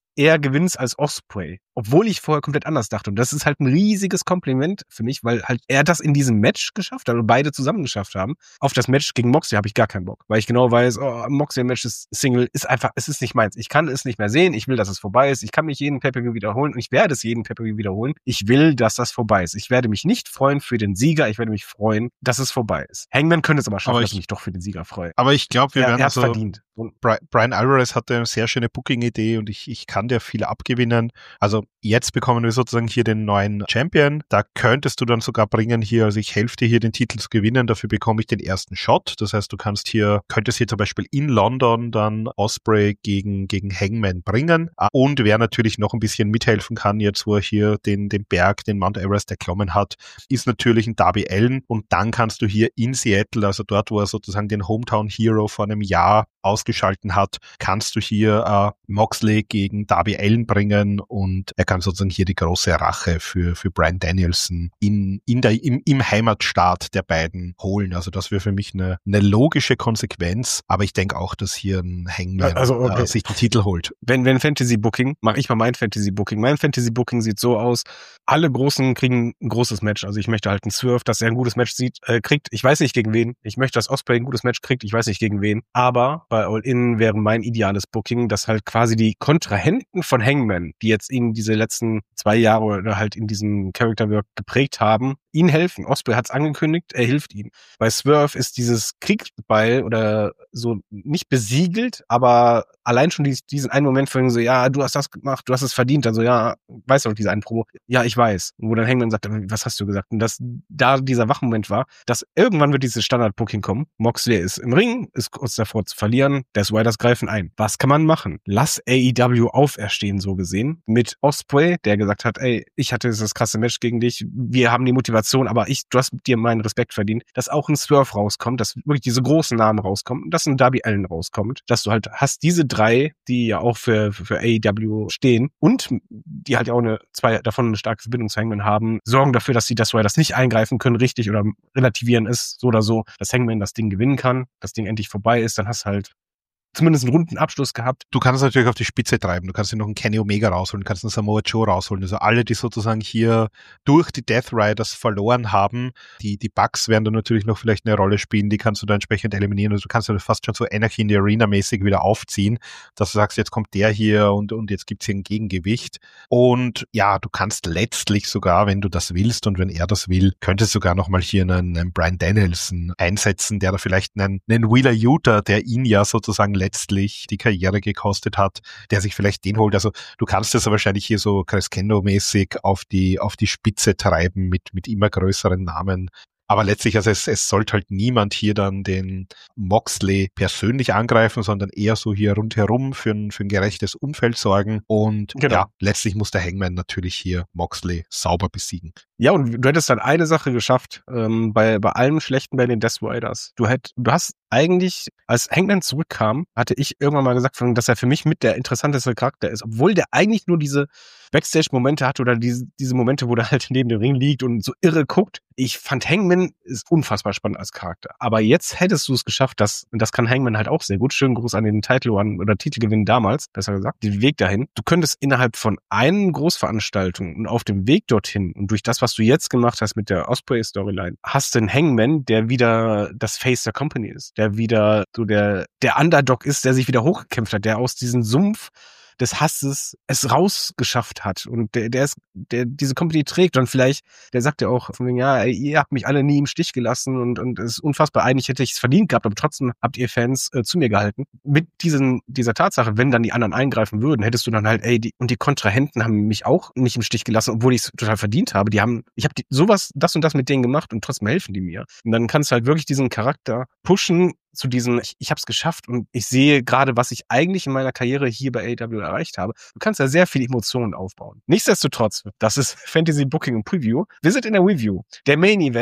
eher gewinnst als Ospreay. Obwohl ich vorher komplett anders dachte. Und das ist halt ein riesiges Kompliment für mich, weil halt er das in diesem Match geschafft hat und beide zusammen geschafft haben. Auf das Match gegen Moxley habe ich gar keinen Bock, weil ich genau weiß, oh, Moxley-Match ist Single, ist einfach, es ist nicht meins. Ich kann es nicht mehr sehen, ich will, dass es vorbei ist. Ich kann mich jeden Pay-Per-View wiederholen und ich werde es jeden Pay-Per-View wiederholen. Ich will, dass das vorbei ist. Ich werde mich nicht freuen für den Sieger, ich werde mich freuen, dass es vorbei ist. Hangman könnte es aber schaffen, aber ich, dass ich mich doch für den Sieger freue. Aber ich glaube, wir er, werden er hat's also verdient. Brian Alvarez hatte eine sehr schöne Booking-Idee und ich, ich kann dir viel abgewinnen. Also jetzt bekommen wir sozusagen hier den neuen Champion. Da könntest du dann sogar bringen hier, also ich helfe dir hier den Titel zu gewinnen, dafür bekomme ich den ersten Shot. Das heißt, du kannst hier, könntest hier zum Beispiel in London dann Ospreay gegen, gegen Hangman bringen. Und wer natürlich noch ein bisschen mithelfen kann, jetzt wo er hier den, den Berg, den Mount Everest erklommen hat, ist natürlich ein Darby Allin. Und dann kannst du hier in Seattle, also dort, wo er sozusagen den Hometown Hero vor einem Jahr ausgeschalten hat, kannst du hier äh, Moxley gegen Darby Allin bringen und er kann sozusagen hier die große Rache für für Bryan Danielson in in der im, im Heimatstaat der beiden holen. Also das wäre für mich eine eine logische Konsequenz, aber ich denke auch, dass hier ein Hangman also, okay. äh, sich den Titel holt. Wenn wenn Fantasy Booking, mache ich mal mein Fantasy Booking. Mein Fantasy Booking sieht so aus: Alle Großen kriegen ein großes Match. Also ich möchte halt einen Swerve, dass er ein gutes Match sieht, äh, kriegt. Ich weiß nicht gegen wen. Ich möchte, dass Ospreay ein gutes Match kriegt. Ich weiß nicht gegen wen. Aber bei All-In wäre mein ideales Booking, dass halt quasi die Kontrahenten von Hangman, die jetzt ihn diese letzten zwei Jahre oder halt in diesem Character-Work geprägt haben, ihnen helfen. Ospreay hat's angekündigt, er hilft ihm. Bei Swerve ist dieses Kriegsbeil oder so nicht besiegelt, aber allein schon dies, diesen einen Moment von so, ja, du hast das gemacht, du hast es verdient. Dann so, ja, weißt du noch diese einen Promo? Ja, ich weiß. Und wo dann Hangman sagt, was hast du gesagt? Und dass da dieser Wachmoment war, dass irgendwann wird dieses Standard-Booking kommen. Moxley ist im Ring, ist kurz davor zu verlieren, Death Riders greifen ein. Was kann man machen? Lass A E W auferstehen, so gesehen, mit Ospreay, der gesagt hat, ey, ich hatte das krasse Match gegen dich, wir haben die Motivation, aber ich, du hast dir meinen Respekt verdient, dass auch ein Swerve rauskommt, dass wirklich diese großen Namen rauskommen, dass ein Darby Allin rauskommt, dass du halt hast diese drei, die ja auch für, für, für A E W stehen und die halt ja auch eine, zwei davon eine starke Verbindung zu Hangman haben, sorgen dafür, dass die Death Riders nicht eingreifen können, richtig, oder relativieren ist, so oder so, dass Hangman das Ding gewinnen kann, das Ding endlich vorbei ist, dann hast du halt zumindest einen runden Abschluss gehabt. Du kannst es natürlich auf die Spitze treiben. Du kannst dir noch einen Kenny Omega rausholen, du kannst einen Samoa Joe rausholen. Also alle, die sozusagen hier durch die Death Riders verloren haben, die, die Bucks werden dann natürlich noch vielleicht eine Rolle spielen, die kannst du da entsprechend eliminieren. Also du kannst dann fast schon so Anarchy in the Arena mäßig wieder aufziehen, dass du sagst, jetzt kommt der hier und, und jetzt gibt's hier ein Gegengewicht. Und ja, du kannst letztlich sogar, wenn du das willst und wenn er das will, könntest du sogar nochmal hier einen, einen Bryan Danielson einsetzen, der da vielleicht einen, einen Wheeler Yuta, der ihn ja sozusagen letztlich die Karriere gekostet hat, der sich vielleicht den holt. Also du kannst das wahrscheinlich hier so Crescendo-mäßig auf die auf die Spitze treiben mit mit immer größeren Namen. Aber letztlich, also es, es sollte halt niemand hier dann den Moxley persönlich angreifen, sondern eher so hier rundherum für ein, für ein gerechtes Umfeld sorgen. Und genau. Ja, letztlich muss der Hangman natürlich hier Moxley sauber besiegen. Ja, und du hättest dann eine Sache geschafft, ähm, bei, bei allem Schlechten bei den Death Riders. Du hätt, du hast eigentlich, als Hangman zurückkam, hatte ich irgendwann mal gesagt, dass er für mich mit der interessanteste Charakter ist, obwohl der eigentlich nur diese Backstage-Momente hat oder diese, diese Momente, wo der halt neben dem Ring liegt und so irre guckt. Ich fand Hangman ist unfassbar spannend als Charakter. Aber jetzt hättest du es geschafft, dass, und das kann Hangman halt auch sehr gut, schönen Gruß an den Title One oder Titelgewinn damals, besser gesagt, den Weg dahin. Du könntest innerhalb von einer Großveranstaltung und auf dem Weg dorthin und durch das, was du jetzt gemacht hast mit der Ospreay-Storyline, hast du einen Hangman, der wieder das Face der Company ist, der wieder so der, der Underdog ist, der sich wieder hochgekämpft hat, der aus diesem Sumpf des Hasses es rausgeschafft hat und der, der ist, der diese Company trägt und vielleicht, der sagt ja auch von wegen, ja, ihr habt mich alle nie im Stich gelassen und und es ist unfassbar, eigentlich hätte ich es verdient gehabt, aber trotzdem habt ihr Fans äh, zu mir gehalten. Mit diesen dieser Tatsache, wenn dann die anderen eingreifen würden, hättest du dann halt, ey, die und die Kontrahenten haben mich auch nicht im Stich gelassen, obwohl ich es total verdient habe. Die haben, ich habe sowas, das und das mit denen gemacht und trotzdem helfen die mir. Und dann kannst du halt wirklich diesen Charakter pushen zu diesem, ich, ich habe es geschafft und ich sehe gerade, was ich eigentlich in meiner Karriere hier bei A E W erreicht habe. Du kannst da sehr viele Emotionen aufbauen. Nichtsdestotrotz, das ist Fantasy Booking und Preview. Wir sind in der Review. Der Main Event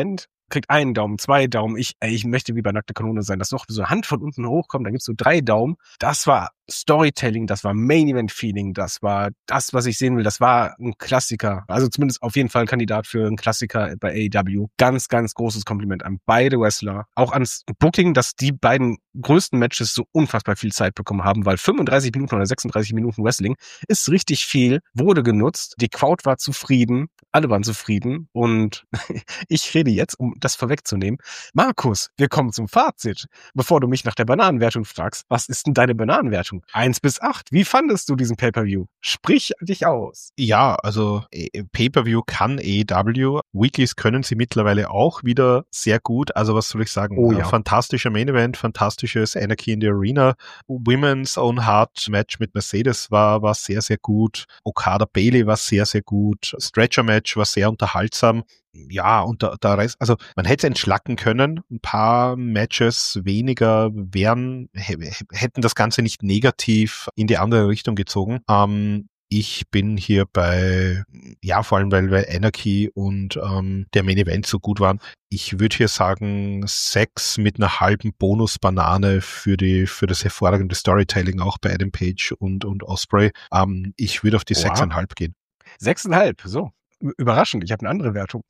kriegt einen Daumen, zwei Daumen. Ich, ey, ich möchte wie bei Nackte Kanone sein, dass noch so eine Hand von unten hochkommt, dann gibt's so drei Daumen. Das war Storytelling, das war Main-Event-Feeling, das war das, was ich sehen will. Das war ein Klassiker. Also zumindest auf jeden Fall Kandidat für einen Klassiker bei A E W. Ganz, ganz großes Kompliment an beide Wrestler. Auch ans Booking, dass die beiden größten Matches so unfassbar viel Zeit bekommen haben, weil fünfunddreißig Minuten oder sechsunddreißig Minuten Wrestling ist richtig viel, wurde genutzt. Die Crowd war zufrieden, alle waren zufrieden und ich rede jetzt, um das vorwegzunehmen. Markus, wir kommen zum Fazit. Bevor du mich nach der Bananenwertung fragst, was ist denn deine Bananenwertung? Eins bis acht. Wie fandest du diesen Pay-Per-View? Sprich dich aus. Ja, also Pay-Per-View kann A E W. Weeklies können sie mittlerweile auch wieder sehr gut. Also was soll ich sagen? Oh, ja. Fantastischer Main-Event, fantastisches Anarchy in the Arena. Women's Own Heart Match mit Mercedes war, war sehr, sehr gut. Okada Bayley war sehr, sehr gut. Stretcher Match war sehr unterhaltsam. Ja, und der, der Rest, also man hätte es entschlacken können. Ein paar Matches weniger wären, hätten das Ganze nicht negativ in die andere Richtung gezogen. Ähm, ich bin hier bei, ja, vor allem, weil, weil Anarchy und ähm, der Main Event so gut waren. Ich würde hier sagen, sechs mit einer halben Bonus-Banane für die, für das hervorragende Storytelling auch bei Adam Page und, und Ospreay. Ähm, ich würde auf die sechs Komma fünf gehen. sechs Komma fünf, so. Überraschend, ich habe eine andere Wertung.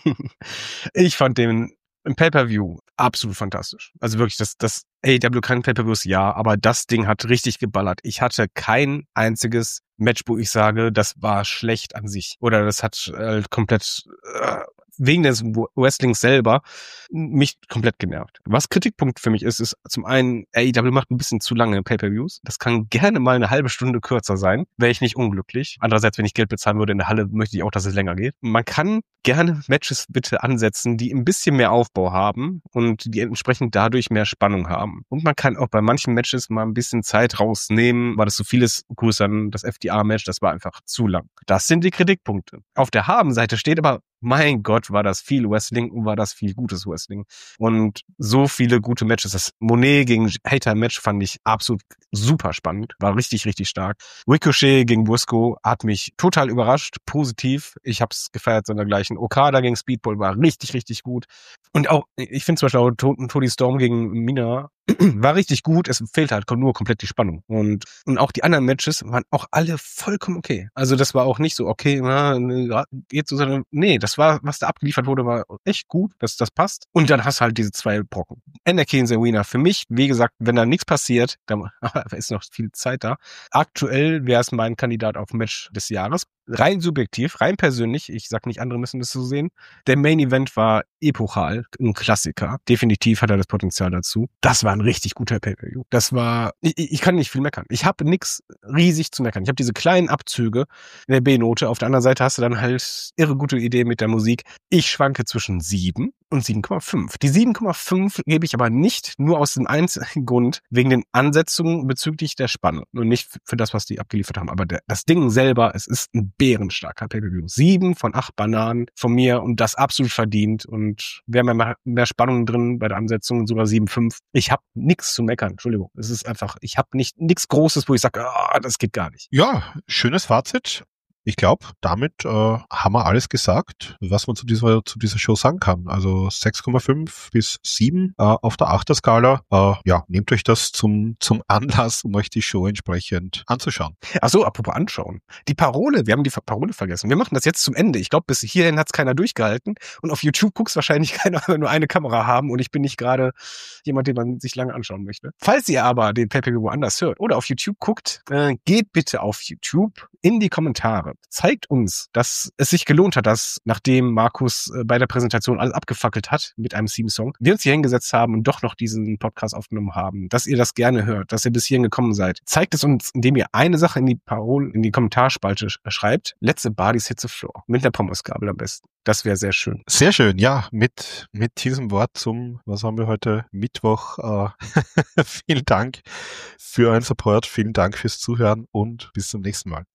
Ich fand den im Pay-Per-View absolut fantastisch. Also wirklich, das, das A E W kann Pay-Per-Views, ja, aber das Ding hat richtig geballert. Ich hatte kein einziges Match, wo ich sage, das war schlecht an sich. Oder das hat äh, komplett äh, wegen des Wrestlings selber mich komplett genervt. Was Kritikpunkt für mich ist, ist zum einen, A E W macht ein bisschen zu lange Pay-Per-Views. Das kann gerne mal eine halbe Stunde kürzer sein. Wäre ich nicht unglücklich. Andererseits, wenn ich Geld bezahlen würde in der Halle, möchte ich auch, dass es länger geht. Man kann gerne Matches bitte ansetzen, die ein bisschen mehr Aufbau haben und die entsprechend dadurch mehr Spannung haben. Und man kann auch bei manchen Matches mal ein bisschen Zeit rausnehmen, weil das so vieles, Grüße an das F D R-Match, das war einfach zu lang. Das sind die Kritikpunkte. Auf der Habenseite steht aber, mein Gott, war das viel Wrestling und war das viel gutes Wrestling. Und so viele gute Matches. Das Monet gegen Hater-Match fand ich absolut super spannend. War richtig, richtig stark. Ricochet gegen Briscoe hat mich total überrascht. Positiv. Ich hab's gefeiert sondergleichen. Okada gegen Speedball war richtig, richtig gut. Und auch, ich finde zum Beispiel auch Toni Storm gegen Mina war richtig gut. Es fehlt halt nur komplett die Spannung. Und, und auch die anderen Matches waren auch alle vollkommen okay. Also das war auch nicht so, okay, na, geht so, sondern nee, das war, was da abgeliefert wurde, war echt gut, dass das passt. Und dann hast du halt diese zwei Brocken. Anarchy in the Arena. Für mich, wie gesagt, wenn da nichts passiert, dann ist noch viel Zeit da. Aktuell wäre es mein Kandidat auf Match des Jahres. Rein subjektiv, rein persönlich, ich sag nicht, andere müssen das so sehen. Der Main Event war epochal, ein Klassiker. Definitiv hat er das Potenzial dazu. Das war ein richtig guter Pay-Per-View. Das war, ich, ich kann nicht viel meckern. Ich habe nix riesig zu meckern. Ich habe diese kleinen Abzüge in der B-Note. Auf der anderen Seite hast du dann halt irre gute Idee mit der Musik. Ich schwanke zwischen sieben und sieben Komma fünf. Die sieben Komma fünf gebe ich aber nicht nur aus dem einzigen Grund, wegen den Ansetzungen bezüglich der Spannung und nicht für das, was die abgeliefert haben. Aber der, das Ding selber, es ist ein bärenstarker Pay-Per-View. Sieben von acht Bananen von mir und das absolut verdient. Und wir haben mehr, mehr Spannung drin bei der Ansetzung, sogar sieben Komma fünf. Ich habe nichts zu meckern, Entschuldigung. Es ist einfach, ich habe nicht nichts Großes, wo ich sage, oh, das geht gar nicht. Ja, schönes Fazit. Ich glaube, damit äh, haben wir alles gesagt, was man zu dieser zu dieser Show sagen kann. Also sechs Komma fünf bis sieben äh, auf der Achter-Skala. Äh, ja, nehmt euch das zum zum Anlass, um euch die Show entsprechend anzuschauen. Ach so, apropos anschauen. Die Parole, wir haben die Parole vergessen. Wir machen das jetzt zum Ende. Ich glaube, bis hierhin hat es keiner durchgehalten. Und auf YouTube guckt es wahrscheinlich keiner, weil wir nur eine Kamera haben. Und ich bin nicht gerade jemand, den man sich lange anschauen möchte. Falls ihr aber den Pay-Per-View woanders hört oder auf YouTube guckt, äh, geht bitte auf YouTube in die Kommentare. Zeigt uns, dass es sich gelohnt hat, dass nachdem Markus äh, bei der Präsentation alles abgefackelt hat mit einem Theme-Song, wir uns hier hingesetzt haben und doch noch diesen Podcast aufgenommen haben, dass ihr das gerne hört, dass ihr bis hierhin gekommen seid. Zeigt es uns, indem ihr eine Sache in die Parole, in die Kommentarspalte sch- schreibt. Let's the bodies hit the floor. Mit einer Pommesgabel am besten. Das wäre sehr schön. Sehr schön, ja. Mit mit diesem Wort zum, was haben wir heute, Mittwoch. Äh, vielen Dank für euren Support, vielen Dank fürs Zuhören und bis zum nächsten Mal.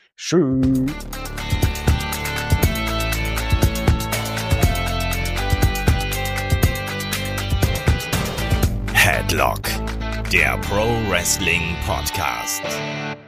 Schön. Headlock, der Pro Wrestling Podcast.